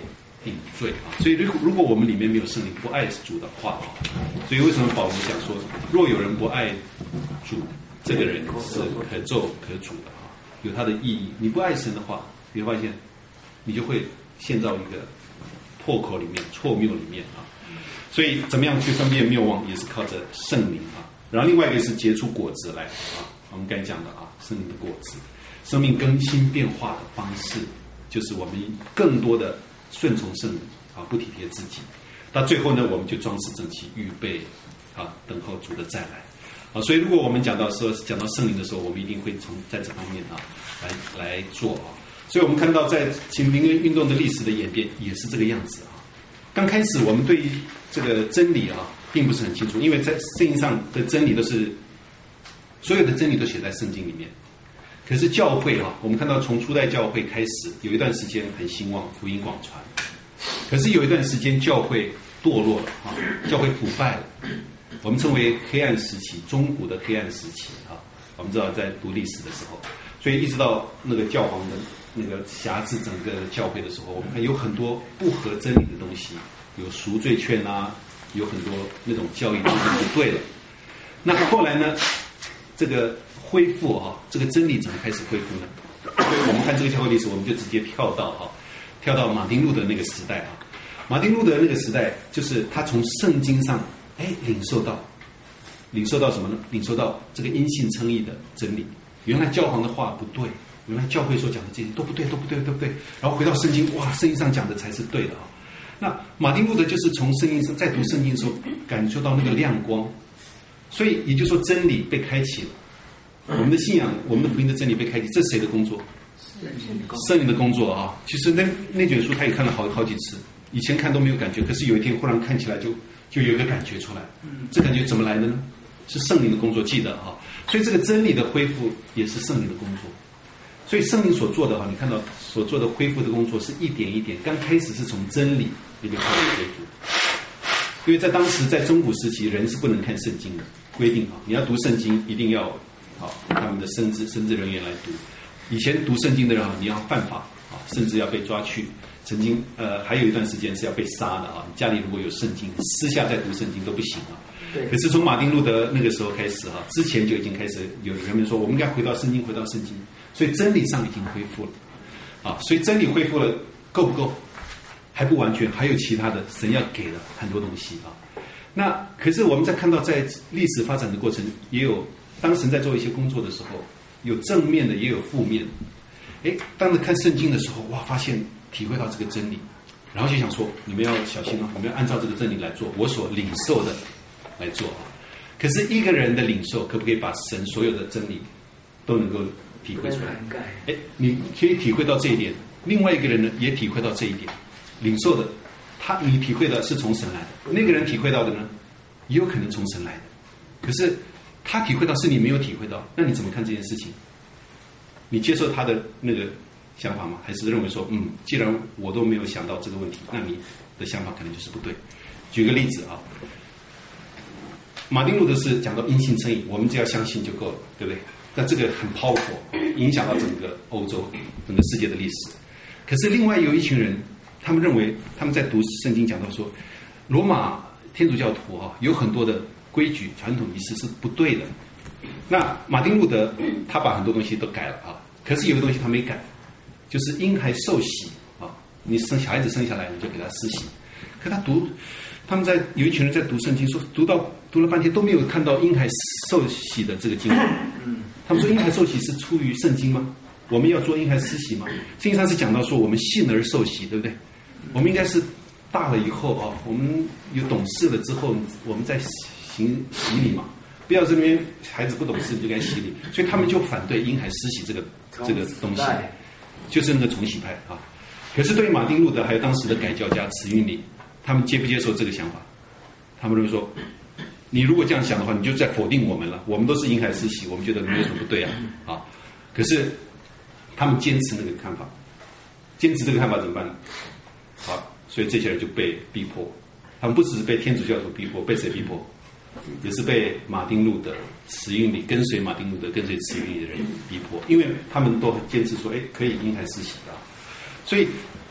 定罪啊。所以如果如果我们里面没有圣灵，不爱主的话啊，所以为什么保罗讲说，若有人不爱主，这个人是可咒可主的啊，有他的意义。你不爱神的话，你会发现你就会陷到一个破口里面、错谬里面啊。所以怎么样去分辨谬妄，也是靠着圣灵啊。然后另外一个是结出果子来啊，我们刚才讲的啊，圣灵的果子，生命更新变化的方式，就是我们更多的顺从圣灵啊，不体贴自己。到最后呢，我们就装饰整齐，预备啊，等候主的再来啊。所以如果我们讲到说讲到圣灵的时候，我们一定会从在这方面啊来来做啊。所以我们看到在启明运动的历史的演变也是这个样子啊。刚开始我们对于这个真理啊并不是很清楚，因为在圣经上的真理都是所有的真理都写在圣经里面。可是教会啊，我们看到从初代教会开始有一段时间很兴旺，福音广传。可是有一段时间教会堕落了啊，教会腐败了，我们称为黑暗时期，中古的黑暗时期啊。我们知道在读历史的时候，所以一直到那个教皇的那个辖制整个教会的时候，我们看有很多不合真理的东西，有赎罪券啊，有很多那种教义都是不对了。那后来呢，这个恢复啊，这个真理怎么开始恢复呢？所以我们看这个教会历史，我们就直接跳到啊，跳到马丁路德那个时代啊。马丁路德那个时代，就是他从圣经上哎领受到，领受到什么呢？领受到这个因信称义的真理。原来教皇的话不对，原来教会所讲的这些都不对，都不对，对不对？然后回到圣经，哇，圣经上讲的才是对的啊。那马丁路德就是从圣经上在读圣经的时候感受到那个亮光，所以也就是说真理被开启了。我们的信仰，我们的福音的真理被开启，这是谁的工作？圣灵的工作啊！其实那那卷书他也看了好好几次，以前看都没有感觉，可是有一天忽然看起来就就有一个感觉出来。这感觉怎么来的呢？是圣灵的工作，记得哈。所以这个真理的恢复也是圣灵的工作。所以圣灵所做的哈，你看到所做的恢复的工作是一点一点，刚开始是从真理里面开始恢复。因为在当时在中古时期，人是不能看圣经的规定啊，你要读圣经一定要好他们的神职神职人员来读。以前读圣经的人啊，你要犯法啊，甚至要被抓去。曾经呃还有一段时间是要被杀的啊。你家里如果有圣经，私下在读圣经都不行啊。可是从马丁路德那个时候开始啊，之前就已经开始有人们说，我们应该回到圣经，回到圣经。所以真理上已经恢复了啊。所以真理恢复了够不够？还不完全，还有其他的神要给的很多东西啊。那可是我们在看到在历史发展的过程，也有当神在做一些工作的时候，有正面的，也有负面的。哎，当时看圣经的时候，哇，发现体会到这个真理，然后就想说，你们要小心啊，我们要按照这个真理来做，我所领受的来做啊。可是一个人的领受，可不可以把神所有的真理都能够体会出来？哎，你可以体会到这一点，另外一个人呢也体会到这一点，领受的，他你体会的是从神来的，那个人体会到的呢，也有可能从神来的，可是他体会到是你没有体会到，那你怎么看这件事情？你接受他的那个想法吗？还是认为说，嗯，既然我都没有想到这个问题，那你的想法可能就是不对。举个例子啊，马丁路德是讲到因信称义，我们只要相信就够了，对不对？那这个很 powerful， 影响到整个欧洲、整个世界的历史。可是另外有一群人，他们认为他们在读圣经讲到说，罗马天主教徒啊有很多的规矩、传统仪式是不对的。那马丁路德他把很多东西都改了啊，可是有个东西他没改，就是婴孩受洗啊，你生小孩子生下来你就给他施洗。可他读，他们在有一群人在读圣经，说读到读了半天都没有看到婴孩受洗的这个经文。他们说婴孩受洗是出于圣经吗？我们要做婴孩施洗吗？圣经上是讲到说我们信而受洗，对不对？我们应该是大了以后啊，我们有懂事了之后，我们再行洗礼嘛。不要这边孩子不懂事你就该洗礼，所以他们就反对婴孩施洗这个这个东西，就是那个重洗派啊。可是对于马丁路德还有当时的改教家慈运理，他们接不接受这个想法？他们认为说，你如果这样想的话，你就在否定我们了。我们都是婴孩施洗，我们觉得没有什么不对啊啊。可是他们坚持那个看法，坚持这个看法怎么办呢？好，所以这些人就被逼迫。他们不只是被天主教徒逼迫，被谁逼迫？也是被马丁路德、慈运理跟随马丁路德、跟随慈运理的人逼迫，因为他们都坚持说，哎，可以婴孩施洗的。所以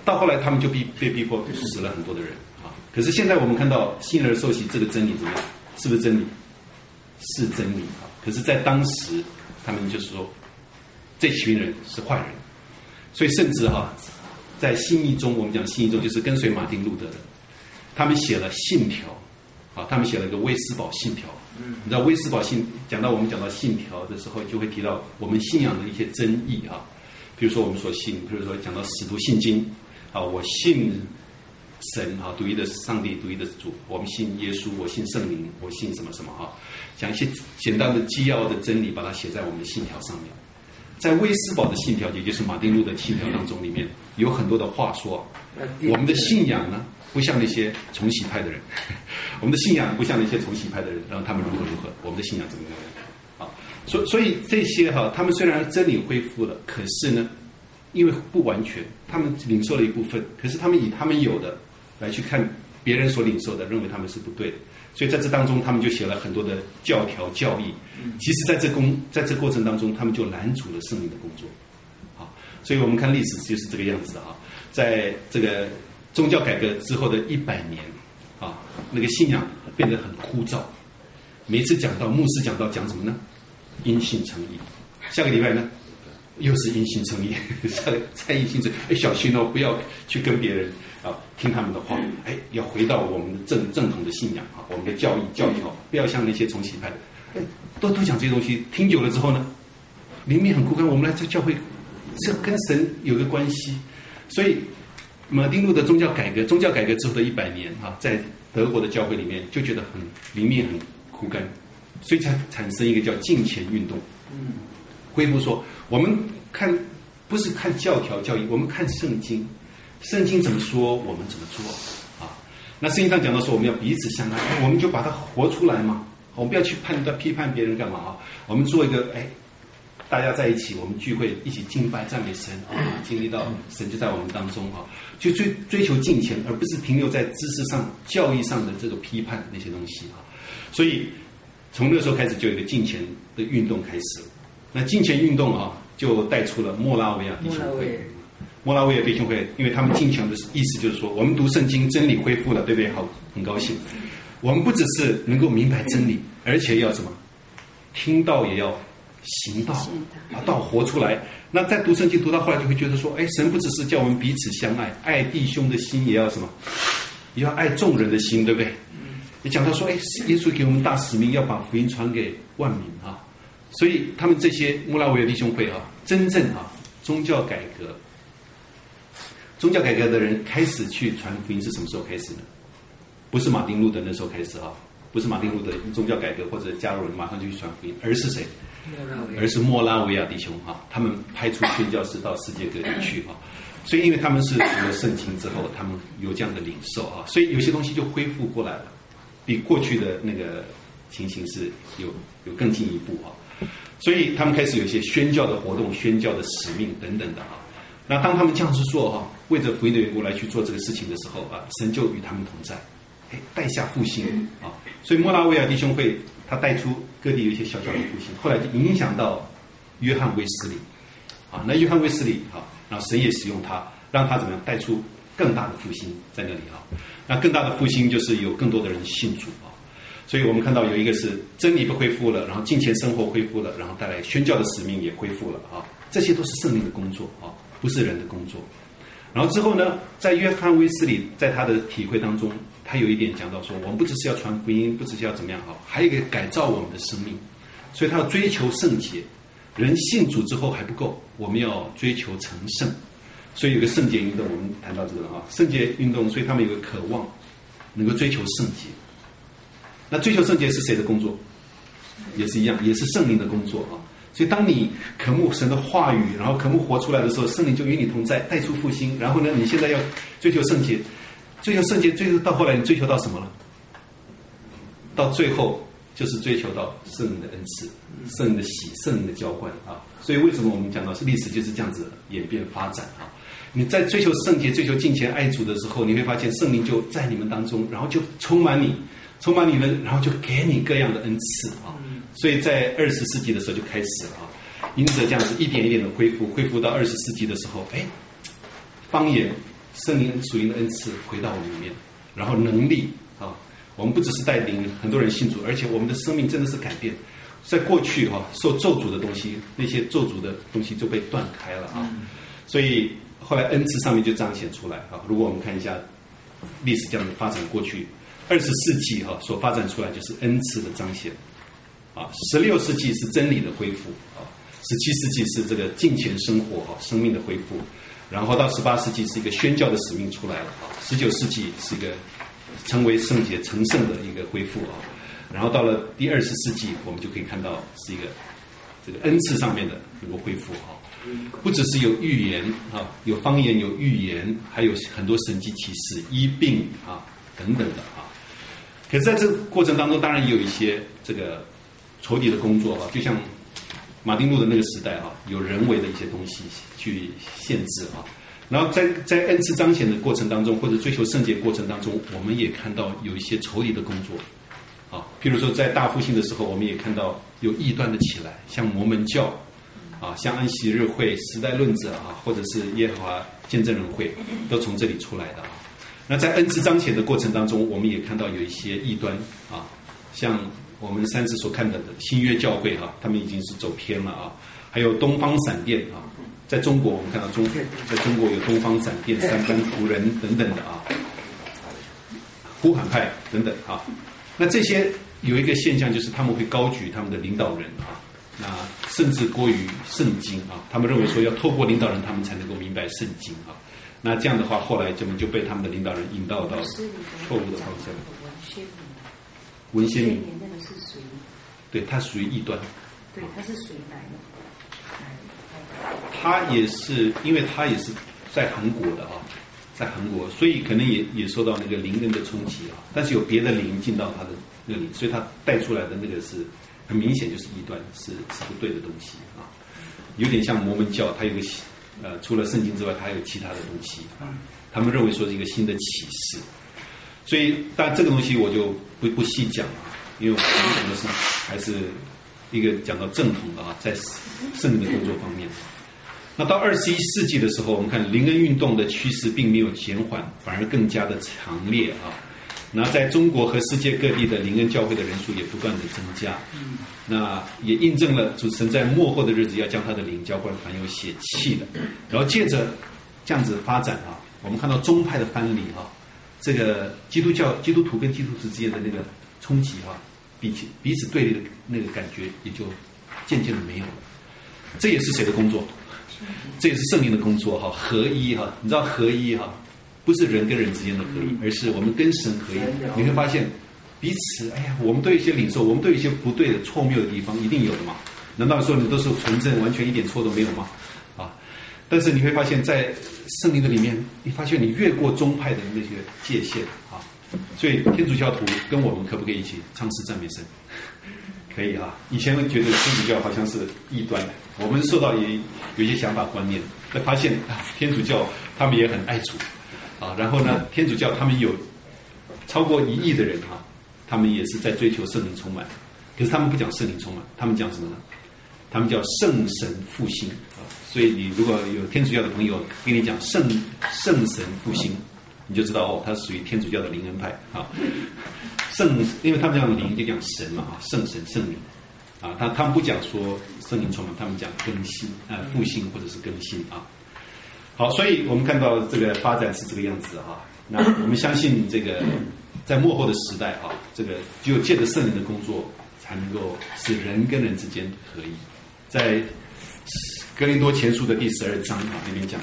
到后来他们就被被逼迫死了很多的人啊。可是现在我们看到信而受洗这个真理怎么样？是不是真理？是真理啊。可是，在当时他们就是说，这群人是坏人，所以甚至哈，在信义中，我们讲信义中就是跟随马丁路德的，他们写了信条，啊，他们写了一个威斯堡信条。你知道威斯堡信讲到我们讲到信条的时候，就会提到我们信仰的一些真义啊，比如说我们所信，比如说讲到使徒信经啊，我信神啊，独一的上帝，独一的主，我们信耶稣，我信圣灵，我信什么什么啊，讲一些简单的基要的真理，把它写在我们的信条上面。在威斯堡的信条，也就是马丁路德的信条当中，里面有很多的话说，我们的信仰呢，不像那些重洗派的人，我们的信仰不像那些重洗派的人，然后他们如何如何，我们的信仰怎么样啊？所所以这些哈，他们虽然真理恢复了，可是呢，因为不完全，他们领受了一部分，可是他们以他们有的来去看别人所领受的，认为他们是不对的。所以在这当中，他们就写了很多的教条教义。其实在这工在这过程当中，他们就拦阻了圣灵的工作。好，所以我们看历史就是这个样子啊。在这个宗教改革之后的一百年啊，那个信仰变得很枯燥。每次讲到牧师讲到讲什么呢？因信称义。下个礼拜呢，又是因信称义。下个再因信称义，哎，小心哦，不要去跟别人啊听他们的话。哎，要回到我们的正正统的信仰啊，我们的教义教条，不要像那些重洗派的，哎，都都讲这些东西。听久了之后呢，灵命很枯干。我们来这教会，这跟神有个关系。所以马丁路德宗教改革，宗教改革之后的一百年啊，在德国的教会里面就觉得很灵命很枯干，所以才产生一个叫敬虔运动。嗯，恢复说，我们看不是看教条教义，我们看圣经，圣经怎么说，我们怎么做啊？那圣经上讲到说，我们要彼此相爱，我们就把它活出来嘛。我们不要去判断批判别人干嘛啊？我们做一个哎。大家在一起，我们聚会一起敬拜赞美神啊，经历到神就在我们当中啊，就追追求敬虔，而不是停留在知识上、教义上的这个批判那些东西啊。所以从那时候开始，就有一个敬虔的运动开始。那敬虔运动啊，就带出了莫拉维亚弟兄会。莫拉维亚弟兄会，因为他们敬虔的意思就是说，我们读圣经，真理恢复了，对不对？好，很高兴。我们不只是能够明白真理，而且要什么？听到也要。行道，把道活出来。那在读圣经读到后来，就会觉得说，哎，神不只是叫我们彼此相爱，爱弟兄的心也要什么？也要爱众人的心，对不对？也讲到说，哎，耶稣给我们大使命，要把福音传给万民啊。所以他们这些穆拉维亚弟兄会啊，真正啊宗教改革，宗教改革的人开始去传福音是什么时候开始呢？不是马丁路德那时候开始啊，不是马丁路德宗教改革或者加入人马上就去传福音，而是谁？而是莫拉维亚弟兄哈，他们派出宣教士到世界各地去哈，所以因为他们是读了圣经之后，他们有这样的领受啊，所以有些东西就恢复过来了，比过去的那个情形是有有更进一步啊，所以他们开始有一些宣教的活动、宣教的使命等等的啊。那当他们这样子做哈，为着福音的缘故来去做这个事情的时候啊，神就与他们同在，哎，带下复兴啊，所以莫拉维亚弟兄会。他带出各地有一些小小的复兴，后来就影响到约翰卫斯理，啊，那约翰卫斯理啊，然后神也使用他，让他怎么样带出更大的复兴在那里啊，那更大的复兴就是有更多的人信主啊，所以我们看到有一个是真理被恢复了，然后敬虔生活恢复了，然后带来宣教的使命也恢复了啊，这些都是圣灵的工作啊，不是人的工作。然后之后呢，在约翰卫斯理在他的体会当中。他有一点讲到说，我们不只是要传福音，不只是要怎么样好，还有一个改造我们的生命，所以他要追求圣洁。人信主之后还不够，我们要追求成圣，所以有个圣洁运动。我们谈到这个啊，圣洁运动，所以他们有个渴望，能够追求圣洁。那追求圣洁是谁的工作？也是一样，也是圣灵的工作啊。所以当你渴慕神的话语，然后渴慕活出来的时候，圣灵就与你同在，带出复兴。然后呢，你现在要追求圣洁。追求圣洁，追求到后来，你追求到什么了？到最后就是追求到圣灵的恩赐、圣灵的喜、圣灵的浇灌啊！所以为什么我们讲到是历史就是这样子演变发展啊？你在追求圣洁、追求敬虔、爱主的时候，你会发现圣灵就在你们当中，然后就充满你，充满你们，然后就给你各样的恩赐啊！所以在二十世纪的时候就开始了啊，因着这样子一点一点的恢复，恢复到二十世纪的时候，哎，方言。 圣灵属灵的恩赐回到我们里面，然后能力啊，我们不只是带领很多人信主，而且我们的生命真的是改变。在过去哈、啊，受咒诅的东西，那些咒诅的东西就被断开了啊，所以后来恩赐上面就彰显出来啊。如果我们看一下历史这样的发展过去，二十世纪哈、啊、所发展出来就是恩赐的彰显啊，十六世纪是真理的恢复啊，十七世纪是这个敬虔生活啊，生命的恢复，然后到十八世纪是一个宣教的使命出来了啊，十九世纪是一个成为圣洁成圣的一个恢复啊。然后到了第二十世纪，我们就可以看到是一个这个恩赐上面的能够恢复啊，不只是有预言啊，有方言，有预言，还有很多神迹奇事、医病啊等等的啊。可是在这个过程当中，当然也有一些这个仇敌的工作啊，就像马丁路的那个时代啊，有人为的一些东西去限制啊。然后在在恩赐彰显的过程当中，或者追求圣洁过程当中，我们也看到有一些仇敌的工作。啊，譬如说在大复兴的时候，我们也看到有异端的起来，像摩门教，啊，像安息日会、时代论者啊，或者是耶和华见证人会，都从这里出来的啊。那在恩赐彰显的过程当中，我们也看到有一些异端啊，像我们三次所看到的新约教会啊，他们已经是走偏了啊。还有东方闪电啊，在中国我们看到中在中国有东方闪电、三班仆人等等的啊，呼喊派等等啊。那这些有一个现象，就是他们会高举他们的领导人啊，那甚至过于圣经啊，他们认为说要透过领导人，他们才能够明白圣经啊。那这样的话，后来就就被他们的领导人引导到错误的方向。文先明， 那个是属于， 对，他属于异端。 对，他是属于哪一个？ 他也是，因为他也是在韩国的啊。在韩国，所以可能也也受到那个灵恩的冲击啊，但是有别的灵进到他的那里，所以他带出来的那个是很明显就是异端，是是不对的东西啊，有点像摩门教，它有个呃除了圣经之外，它还有其他的东西啊，他们认为说是一个新的启示，所以但这个东西我就不不细讲啊，因为我们讲的是还是一个讲到正统的啊，在圣灵的工作方面。那到二十一世纪的时候，我们看灵恩运动的趋势并没有减缓，反而更加的强烈啊。那在中国和世界各地的灵恩教会的人数也不断的增加，那也印证了主神在末后的日子要将他的灵浇灌凡有血气的。然后借着这样子发展啊，我们看到宗派的藩篱啊，这个基督教基督徒跟基督徒之间的那个冲击啊，彼此彼此对立的那个感觉也就渐渐的没有了。这也是谁的工作？这也是圣灵的工作哈，合一哈，你知道合一哈，不是人跟人之间的合一，而是我们跟神合一。你会发现彼此，哎呀，我们都有一些领受，我们都有一些不对的、错谬的地方，一定有的嘛。难道说你都是纯正，完全一点错都没有吗？啊！但是你会发现在圣灵的里面，你发现你越过宗派的那些界限啊。所以天主教徒跟我们可不可以一起唱诗赞美神？可以啊！以前觉得天主教好像是异端，我们受到也有一些想法观念，但发现啊，天主教他们也很爱主啊。然后呢，天主教他们有超过一亿的人啊，他们也是在追求圣灵充满。可是他们不讲圣灵充满，他们讲什么呢？他们叫圣神复兴啊。所以你如果有天主教的朋友跟你讲圣圣神复兴，你就知道哦，他是属于天主教的灵恩派啊。圣，因为他们讲灵就讲神嘛啊，圣神圣灵啊，他他们不讲说圣灵充满，他们讲更新啊、呃、复兴或者是更新啊。好，所以我们看到这个发展是这个样子哈。那我们相信这个在末后的时代啊，这个只有借着圣灵的工作，才能够使人跟人之间合一。在哥林多前书的第十二章啊那边讲，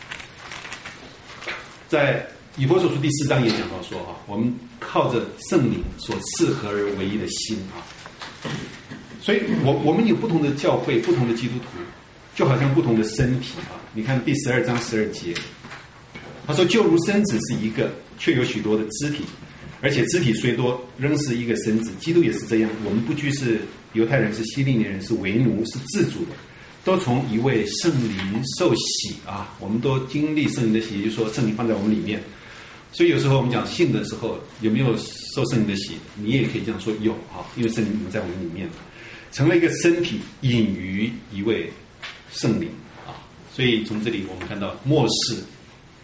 在以弗所书第四章也讲到说哈，我们靠着圣灵所赐合而为一的心啊，所以我我们有不同的教会，不同的基督徒，就好像不同的身体啊。你看第十二章十二节，他说：“就如身子是一个，却有许多的肢体，而且肢体虽多，仍是一个身子。基督也是这样。我们不拘是犹太人，是希利尼人，是为奴，是自主的，都从一位圣灵受洗啊。我们都经历圣灵的洗，也就是说圣灵放在我们里面。”所以有时候我们讲信的时候有没有受圣灵的洗，你也可以这样说有啊，因为圣灵在我们里面，成了一个身体，隐于一位圣灵啊。所以从这里我们看到末世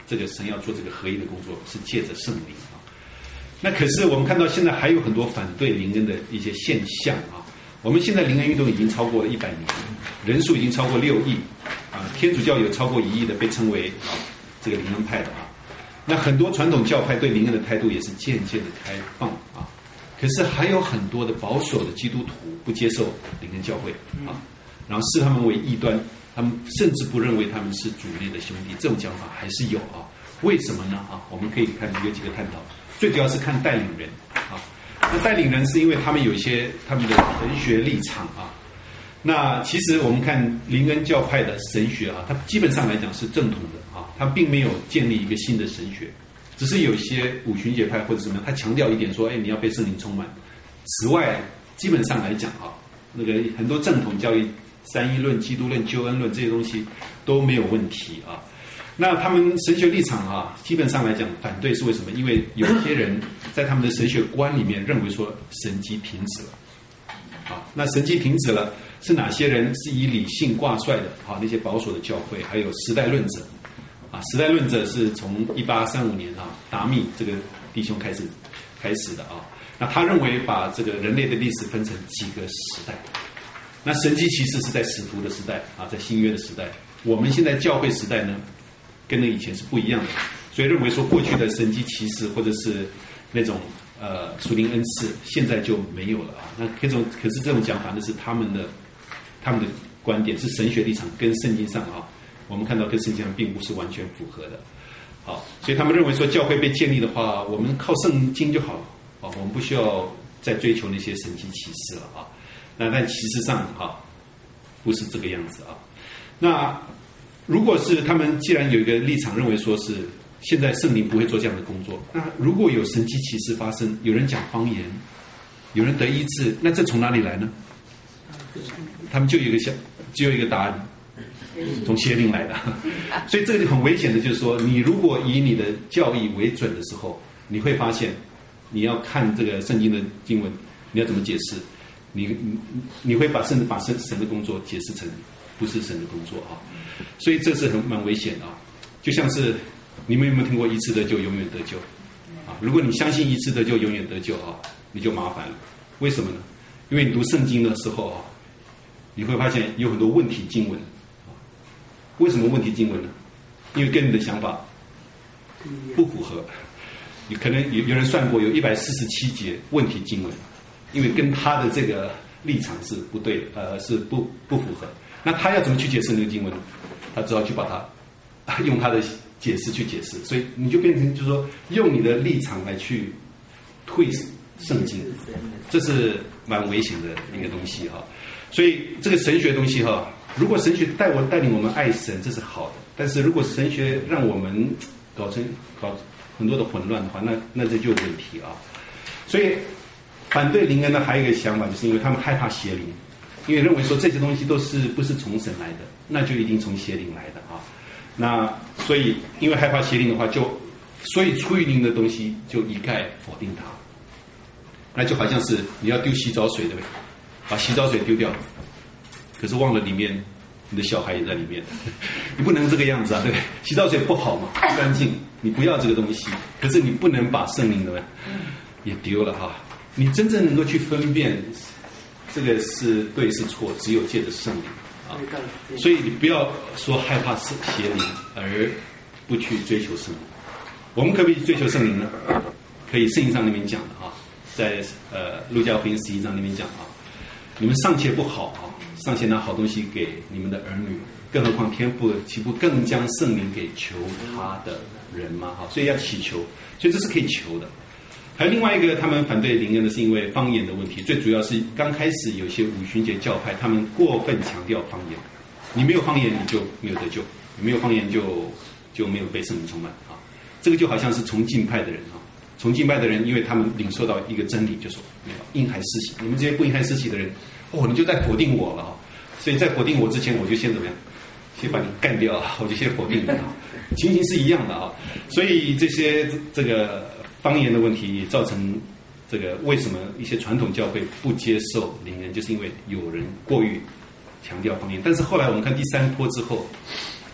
这个神要做这个合一的工作是借着圣灵啊。那可是我们看到现在还有很多反对灵恩的一些现象啊。我们现在灵恩运动已经超过了一百年，人数已经超过六亿啊，天主教有超过一亿的被称为啊这个灵恩派的啊。那很多传统教派对灵恩的态度也是渐渐的开放啊。可是还有很多的保守的基督徒不接受灵恩教会啊，然后视他们为异端，他们甚至不认为他们是主内的兄弟，这种讲法还是有啊。为什么呢啊？我们可以看有几个探讨，最主要是看带领人啊。那带领人是因为他们有一些他们的神学立场啊。那其实我们看灵恩教派的神学啊，它基本上来讲是正统的啊，它并没有建立一个新的神学。只是有一些五旬节派或者什么样，他强调一点说，哎，你要被圣灵充满。此外，基本上来讲啊，那个很多正统教义，三一论、基督论、救恩论这些东西都没有问题啊。那他们神学立场啊，基本上来讲反对是为什么？因为有些人在他们的神学观里面认为说神迹停止了。啊，那神迹停止了，是哪些人是以理性挂帅的？啊，那些保守的教会，还有时代论者。啊，时代论者是从一八三五年啊，达密这个弟兄开始开始的啊。那他认为把这个人类的历史分成几个时代。那神迹其实是在使徒的时代啊，在新约的时代。我们现在教会时代呢，跟那以前是不一样的，所以认为说过去的神迹奇事或者是那种呃属灵恩赐，现在就没有了啊。那这种可是这种讲法那是他们的他们的观点，是神学立场跟圣经上啊。我们看到跟圣经上并不是完全符合的，好，所以他们认为说教会被建立的话，我们靠圣经就好了，啊，我们不需要再追求那些神迹奇事了啊。那但其实上啊，不是这个样子啊。那如果是他们既然有一个立场认为说是现在圣灵不会做这样的工作，那如果有神迹奇事发生，有人讲方言，有人得医治，那这从哪里来呢？他们就有一个想，只有一个答案。从邪灵来的，所以这个很危险的，就是说，你如果以你的教义为准的时候，你会发现，你要看这个圣经的经文，你要怎么解释，你你你会把甚至把神神的工作解释成不是神的工作啊，所以这是很蛮危险的啊。就像是你们有没有听过一次得救永远得救啊？如果你相信一次得救永远得救啊，你就麻烦了。为什么呢？因为你读圣经的时候啊，你会发现有很多问题经文。为什么问题经文呢？因为跟你的想法不符合。你可能有有人算过，有一百四十七节问题经文，因为跟他的这个立场是不对，呃，是不不符合。那他要怎么去解释那个经文呢？他只好去把它用他的解释去解释，所以你就变成就是说，用你的立场来去推圣经，这是蛮危险的一个东西哈。所以这个神学的东西哈。如果神学带我带领我们爱神，这是好的；但是如果神学让我们搞成搞很多的混乱的话，那那这就有问题啊。所以反对灵恩的还有一个想法，就是因为他们害怕邪灵，因为认为说这些东西都是不是从神来的，那就一定从邪灵来的啊。那所以因为害怕邪灵的话，就所以出于灵的东西就一概否定它。那就好像是你要丢洗澡水，对不对？把洗澡水丢掉。可是忘了里面你的小孩也在里面，你不能这个样子啊，对不对？洗澡水不好嘛，不干净，你不要这个东西。可是你不能把圣灵的也丢了哈。你真正能够去分辨这个是对是错，只有借着圣灵啊。所以你不要说害怕邪灵而不去追求圣灵。我们可不可以追求圣灵呢？可以，圣经上那边讲的啊，在呃路加福音十一章那边讲啊，你们尚且不好啊。尚且拿好东西给你们的儿女，更何况天父岂不更将圣灵给求他的人吗？哈，所以要祈求，所以这是可以求的。还有另外一个，他们反对灵恩的是因为方言的问题，最主要是刚开始有些五旬节教派，他们过分强调方言，你没有方言你就没有得救，你没有方言就就没有被圣灵充满啊。这个就好像是崇敬派的人啊，崇敬派的人，因为他们领受到一个真理，就说因孩施洗，你们这些不因孩施洗的人。哦，你就在否定我了啊！所以在否定我之前，我就先怎么样？先把你干掉，我就先否定你啊！情形是一样的啊！所以这些这个方言的问题也造成这个为什么一些传统教会不接受灵恩，就是因为有人过于强调方言。但是后来我们看第三波之后，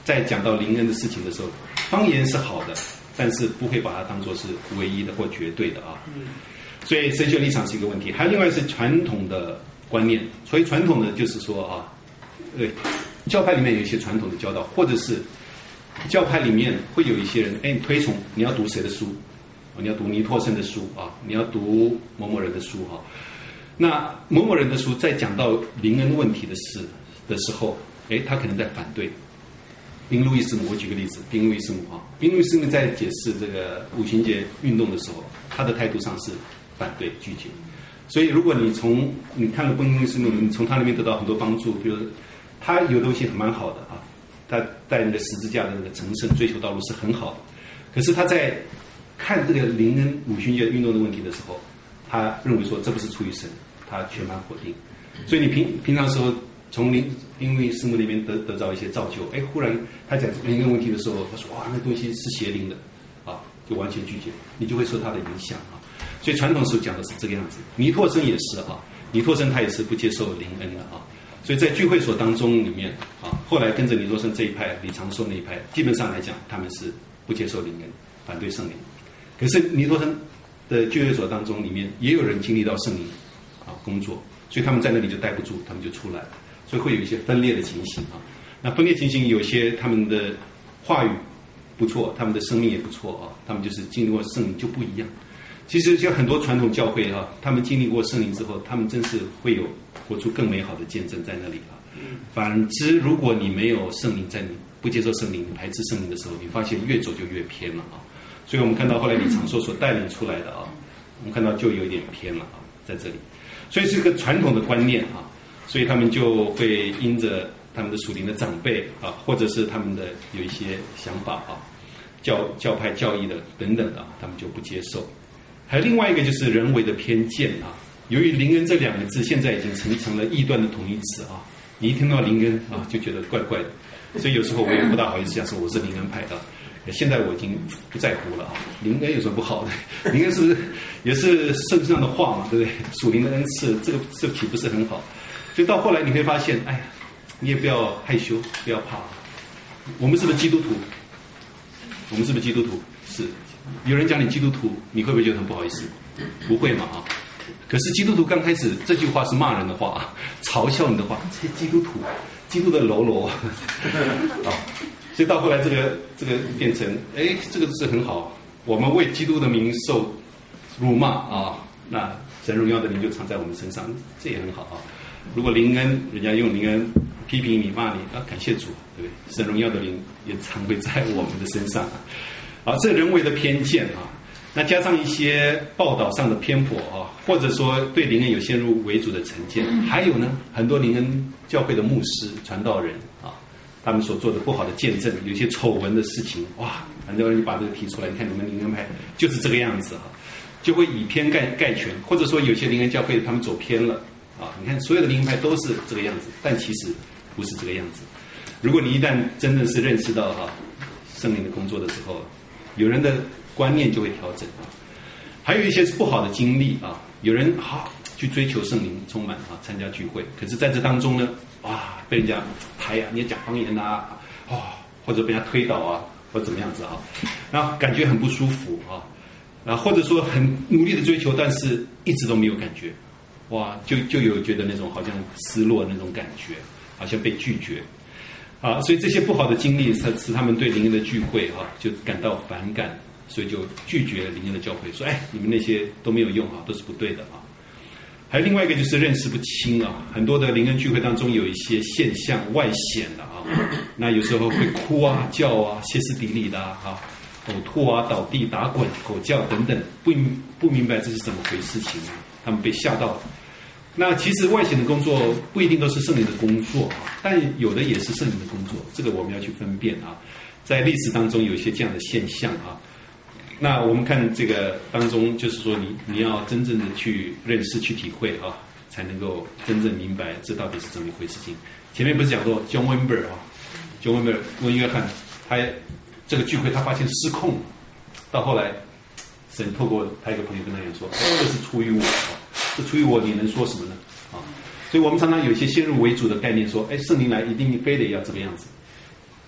在讲到灵恩的事情的时候，方言是好的，但是不会把它当作是唯一的或绝对的啊。所以神学立场是一个问题，还有另外是传统的观念。所以传统的就是说啊，对，教派里面有一些传统的教导，或者是教派里面会有一些人，哎，你推崇你要读谁的书，你要读尼托生的书啊，你要读某某人的书啊。那某某人的书在讲到灵恩问题的事的时候，哎，他可能在反对。宾路易斯姆，我举个例子，宾路易斯姆啊，宾路易斯姆在解释这个五旬节运动的时候，他的态度上是反对拒绝。所以如果你从你看了宾路易斯姆，你从他那边得到很多帮助，比如他有东西蛮好的啊，他带领的十字架的那个成圣追求道路是很好的，可是他在看这个灵恩五旬节运动的问题的时候，他认为说这不是出于神，他全盘否定。所以你平平常时候从灵因为师母那边得得到一些造就，哎，忽然他讲灵恩问题的时候，他说哇，那东西是邪灵的，啊，就完全拒绝，你就会受他的影响啊。所以传统时候讲的是这个样子。尼托生也是啊，尼托生他也是不接受灵恩的啊。所以在聚会所当中里面啊，后来跟着尼托生这一派、李长寿那一派，基本上来讲他们是不接受灵恩，反对圣灵。可是尼托生的聚会所当中里面也有人经历到圣灵啊工作，所以他们在那里就待不住，他们就出来了。所以会有一些分裂的情形啊。那分裂情形有些他们的话语不错，他们的生命也不错啊，他们就是经历过圣灵就不一样。其实像很多传统教会啊，他们经历过圣灵之后，他们真是会有活出更美好的见证在那里啊。反之，如果你没有圣灵在你不接受圣灵、排斥圣灵的时候，你发现越走就越偏了啊。所以我们看到后来李长寿所带领出来的啊，我们看到就有点偏了啊，在这里。所以是个传统的观念啊。所以他们就会因着他们的属灵的长辈啊，或者是他们的有一些想法啊，教教派教义的等等的，他们就不接受。还有另外一个就是人为的偏见啊，由于灵恩这两个字现在已经成成了异端的同义词啊，你一听到灵恩啊就觉得怪怪的，所以有时候我也不大好意思讲说我是灵恩派的。现在我已经不在乎了啊，灵恩有什么不好的？灵恩是不是也是圣经上的话嘛，对不对？属灵的恩赐，这个这岂不是很好？所以到后来你会发现，哎呀，你也不要害羞，不要怕。我们是不是基督徒？我们是不是基督徒？是。有人讲你基督徒，你会不会觉得很不好意思？不会嘛啊。可是基督徒刚开始这句话是骂人的话，嘲笑你的话，这基督徒，基督的喽啰啊。所以到后来这个这个变成，哎，这个是很好，我们为基督的名受辱骂啊，那神荣耀的灵就藏在我们身上，这也很好啊。如果灵恩，人家用灵恩批评你、骂你，啊，感谢主，对不对？神荣耀的灵也常会在我们的身上啊。啊，这人为的偏见啊，那加上一些报道上的偏颇啊，或者说对灵恩有先入为主的成见，还有呢，很多灵恩教会的牧师、传道人啊，他们所做的不好的见证，有些丑闻的事情，哇，很多人把这个提出来，你看你们灵恩派就是这个样子啊，就会以偏概概全，或者说有些灵恩教会他们走偏了。啊，你看所有的灵恩派都是这个样子，但其实不是这个样子。如果你一旦真正是认识到哈、啊、圣灵的工作的时候，有人的观念就会调整啊。还有一些是不好的经历啊，有人好、啊、去追求圣灵充满啊，参加聚会，可是在这当中呢，哇，被人家抬啊，你也讲方言啊，哦，或者被人家推倒啊，或者怎么样子啊，然后感觉很不舒服啊，啊，或者说很努力的追求，但是一直都没有感觉。哇，就就有觉得那种好像失落那种感觉，好像被拒绝，啊，所以这些不好的经历使使他们对灵恩的聚会啊就感到反感，所以就拒绝灵恩的教会，说哎，你们那些都没有用啊，都是不对的啊。还有另外一个就是认识不清啊，很多的灵恩聚会当中有一些现象外显的啊，那有时候会哭啊、叫啊、歇斯底里的啊、呕吐啊、倒地、打滚、吼叫等等，不不明白这是怎么回事情啊。他们被吓到了。那其实外显的工作不一定都是圣灵的工作，但有的也是圣灵的工作，这个我们要去分辨啊。在历史当中有一些这样的现象啊。那我们看这个当中，就是说你你要真正的去认识、去体会啊，才能够真正明白这到底是怎么一回事情。前面不是讲过 John Wimber 啊 ，John Wimber 温约翰，他这个聚会他发现失控了，到后来。神透过他一个朋友跟他讲说，这是出于我，这出于我，你能说什么呢？啊，所以我们常常有一些先入为主的概念，说，哎，圣灵来一定非得要这个样子。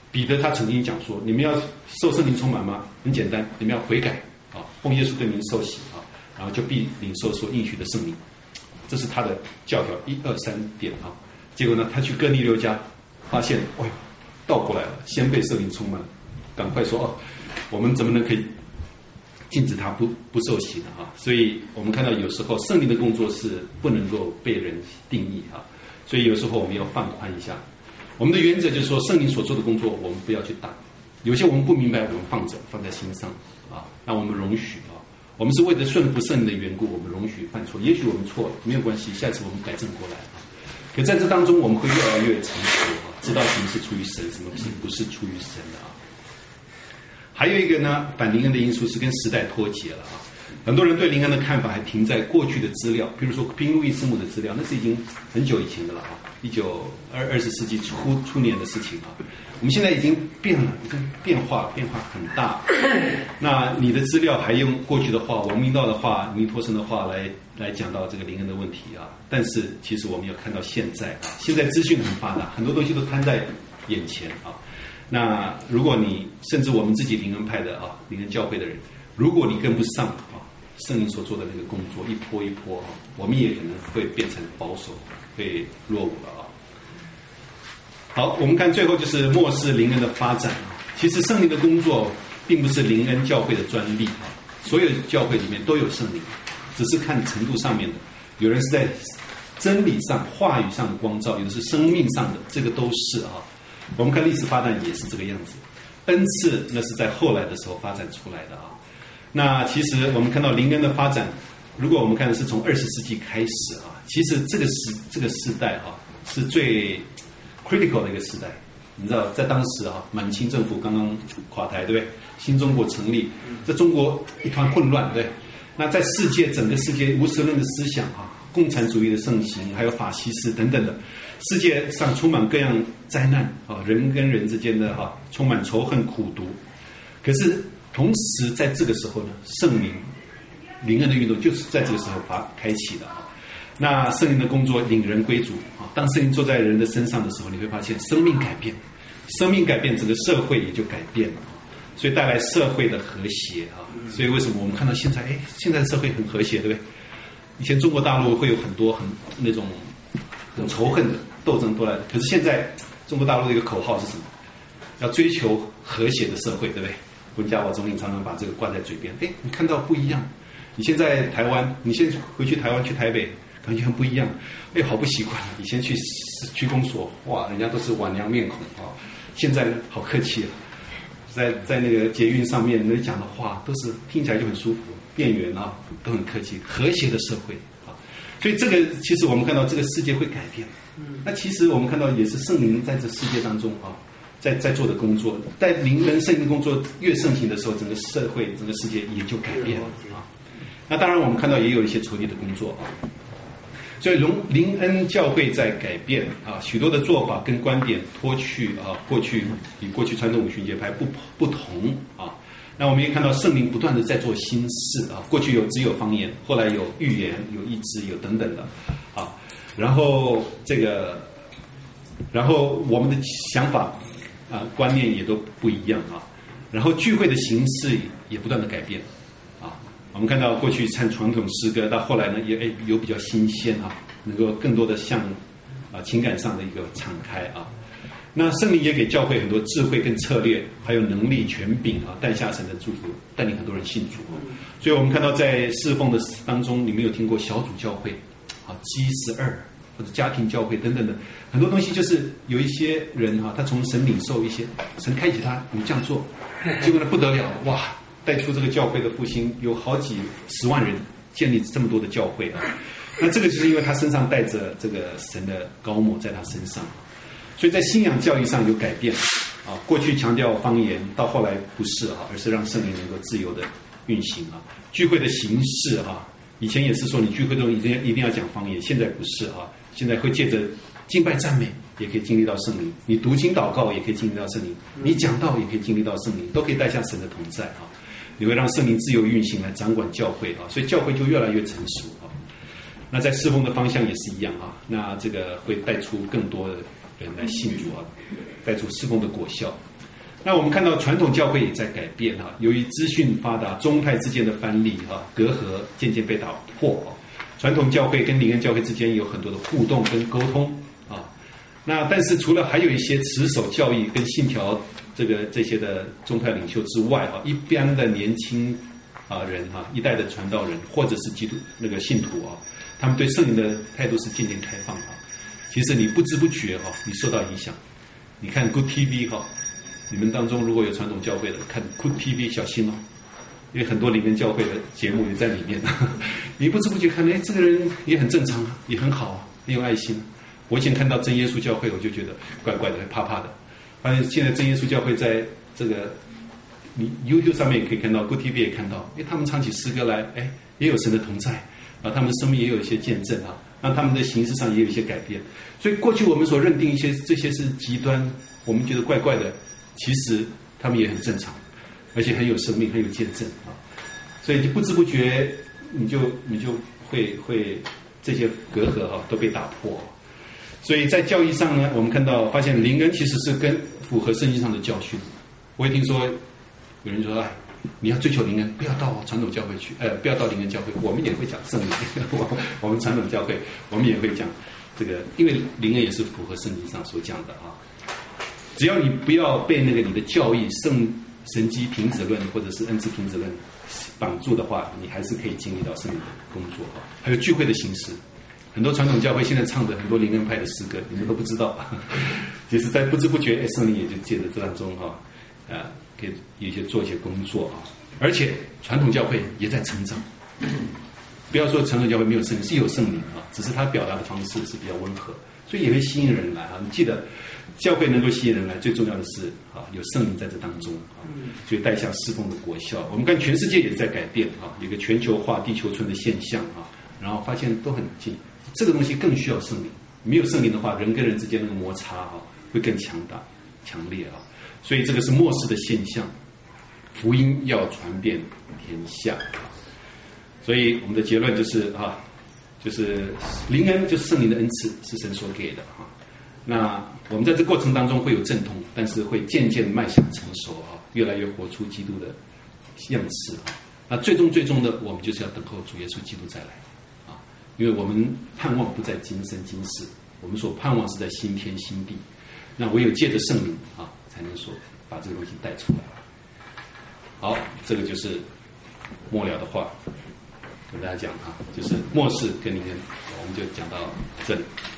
彼得他曾经讲说：“你们要受圣灵充满吗？很简单，你们要悔改啊，奉耶稣的名受洗啊，然后就必领受所应许的圣灵。”这是他的教条一二三点啊。结果呢，他去哥尼流家，发现，哎呦，倒过来了，先被圣灵充满，赶快说哦，我们怎么能可以禁止他不不受洗呢？啊，所以我们看到有时候圣灵的工作是不能够被人定义啊，所以有时候我们要放宽一下。我们的原则就是说，圣灵所做的工作，我们不要去打。有些我们不明白，我们放着，放在心上啊，让我们容许啊。我们是为了顺服圣灵的缘故，我们容许犯错。也许我们错了，没有关系，下次我们改正过来啊。可在这当中，我们会越来越成熟啊，知道什么是出于神，什么是不是出于神的啊。还有一个呢，反灵恩的因素是跟时代脱节了啊。很多人对灵恩的看法还停在过去的资料，比如说宾路易斯姆的资料，那是已经很久以前的了啊，一九二二十世纪初初年的事情啊。我们现在已经变了，已经变化变化很大。那你的资料还用过去的话、王明道的话、尼托生的话来来讲到这个灵恩的问题啊。但是其实我们要看到现在啊，现在资讯很发达，很多东西都摊在眼前啊。那如果你甚至我们自己灵恩派的啊，灵恩教会的人，如果你跟不上啊，圣灵所做的那个工作一波一波啊，我们也可能会变成保守，会落伍了啊。好，我们看最后就是末世灵恩的发展啊。其实圣灵的工作并不是灵恩教会的专利啊，所有教会里面都有圣灵，只是看程度上面的。有人是在真理上、话语上的光照，有的是生命上的，这个都是啊。我们看历史发展也是这个样子。恩赐那是在后来的时候发展出来的啊。那其实我们看到灵恩的发展，如果我们看的是从二十世纪开始啊，其实这个时这个时代啊是最 critical 的一个时代。你知道，在当时啊，满清政府刚刚垮台，对不对？新中国成立，在中国一团混乱，对。那在世界整个世界无神论的思想啊，共产主义的盛行，还有法西斯等等的，世界上充满各样灾难啊，人跟人之间的哈、啊，充满仇恨苦毒。可是同时在这个时候呢，圣灵灵恩的运动就是在这个时候发开启的啊。那圣灵的工作领人归主啊，当圣灵坐在人的身上的时候，你会发现生命改变，生命改变，整个社会也就改变了，所以带来社会的和谐啊。所以为什么我们看到现在，哎，现在的社会很和谐，对不对？以前中国大陆会有很多很那种很仇恨的斗争都来的，可是现在中国大陆的一个口号是什么？要追求和谐的社会，对不对？温家宝总理常常把这个挂在嘴边。哎，你看到不一样？你现在台湾，你现在回去台湾去台北，感觉很不一样。哎，好不习惯。以前去区公所，哇，人家都是晚娘面孔啊，现在好客气啊。在在那个捷运上面，人讲的话都是听起来就很舒服，店员啊都很客气，和谐的社会啊。所以这个其实我们看到这个世界会改变。那其实我们看到也是圣灵在这世界当中啊。在在做的工作，在灵恩圣灵工作越盛行的时候，整个社会、整个世界也就改变了啊。那当然，我们看到也有一些仇敌的工作啊。所以灵灵恩教会在改变啊，许多的做法跟观点脱去啊，过去与过去传统五旬节派不不同啊。那我们也看到圣灵不断的在做新事啊，过去有只有方言，后来有预言、有医治、有等等的啊。然后这个，然后我们的想法。啊，观念也都不一样啊，然后聚会的形式也不断的改变，啊，我们看到过去唱传统诗歌，到后来呢也哎有比较新鲜啊，能够更多的向啊情感上的一个敞开啊。那圣灵也给教会很多智慧跟策略，还有能力、权柄啊，带下神的祝福，带领很多人信主。所以我们看到在侍奉的当中，你们有听过小组教会啊 G 十二。或者家庭教会等等的很多东西，就是有一些人哈、啊，他从神领受一些，神开启他，你这样做，结果呢不得了，哇，带出这个教会的复兴，有好几十万人建立这么多的教会啊。那这个就是因为他身上带着这个神的膏抹在他身上，所以在信仰教育上有改变啊。过去强调方言，到后来不是啊，而是让圣灵能够自由的运行啊。聚会的形式啊，以前也是说你聚会中一定一定要讲方言，现在不是啊。现在会借着敬拜赞美，也可以经历到圣灵；你读经祷告，也可以经历到圣灵；你讲道，也可以经历到圣灵，都可以带下神的同在啊！你会让圣灵自由运行来掌管教会啊，所以教会就越来越成熟啊。那在侍奉的方向也是一样啊，那这个会带出更多的人来信主啊，带出侍奉的果效。 那我们看到传统教会也在改变哈，由于资讯发达，宗派之间的藩篱哈隔阂渐渐被打破啊。传统教会跟灵恩教会之间有很多的互动跟沟通啊。那但是除了还有一些持守教义跟信条这个这些的宗派领袖之外啊，一般的年轻啊人哈、啊，一代的传道人或者是基督那个信徒啊，他们对圣灵的态度是渐渐开放啊。其实你不知不觉哈、啊，你受到影响。你看 Good T V 哈、啊，你们当中如果有传统教会的，看 Good T V 小心哦。因为很多灵恩教会的节目也在里面，你不知不觉看，哎，这个人也很正常啊，也很好啊，很有爱心。我以前看到真耶稣教会，我就觉得怪怪的，会怕怕的。发现现在真耶稣教会在这个你 YouTube 上面也可以看到 ，Good T V 也看到，因为他们唱起诗歌来，哎，也有神的同在啊，他们生命也有一些见证啊，让他们的形式上也有一些改变。所以过去我们所认定一些这些是极端，我们觉得怪怪的，其实他们也很正常。而且很有生命，很有见证啊，所以就不知不觉，你就你就会会这些隔阂哈、啊、都被打破。所以在教义上呢，我们看到发现灵恩其实是跟符合圣经上的教训。我也听说有人说，哎，你要追求灵恩，不要到传统教会去，呃，不要到灵恩教会。我们也会讲圣灵，我我们传统教会我们也会讲这个，因为灵恩也是符合圣经上所讲的啊。只要你不要被那个你的教义圣神机凭子论或者是恩赐凭子论绑住的话，你还是可以经历到圣灵的工作啊。还有聚会的形式，很多传统教会现在唱的很多灵恩派的诗歌，你们都不知道，其实在不知不觉，哎，圣灵也就借着这当中哈，啊，可以有些做一些工作啊。而且传统教会也在成长，不要说传统教会没有圣灵，是有圣灵啊，只是他表达的方式是比较温和，所以也会吸引人来啊。你记得。教会能够吸引人来，最重要的是啊，有圣灵在这当中啊，所以带下侍奉的果效。我们看全世界也在改变啊，有一个全球化地球村的现象啊，然后发现都很近。这个东西更需要圣灵，没有圣灵的话，人跟人之间那个摩擦啊会更强大、强烈啊。所以这个是末世的现象，福音要传遍天下。所以我们的结论就是啊，就是灵恩就是圣灵的恩赐，是神所给的啊。那我们在这过程当中会有阵痛，但是会渐渐迈向成熟啊，越来越活出基督的样式啊。那最终最终的，我们就是要等候主耶稣基督再来啊，因为我们盼望不在今生今世，我们所盼望是在新天新地。那唯有借着圣灵啊，才能说把这个东西带出来。好，这个就是末了的话跟大家讲啊，就是末世跟灵恩，我们就讲到这里。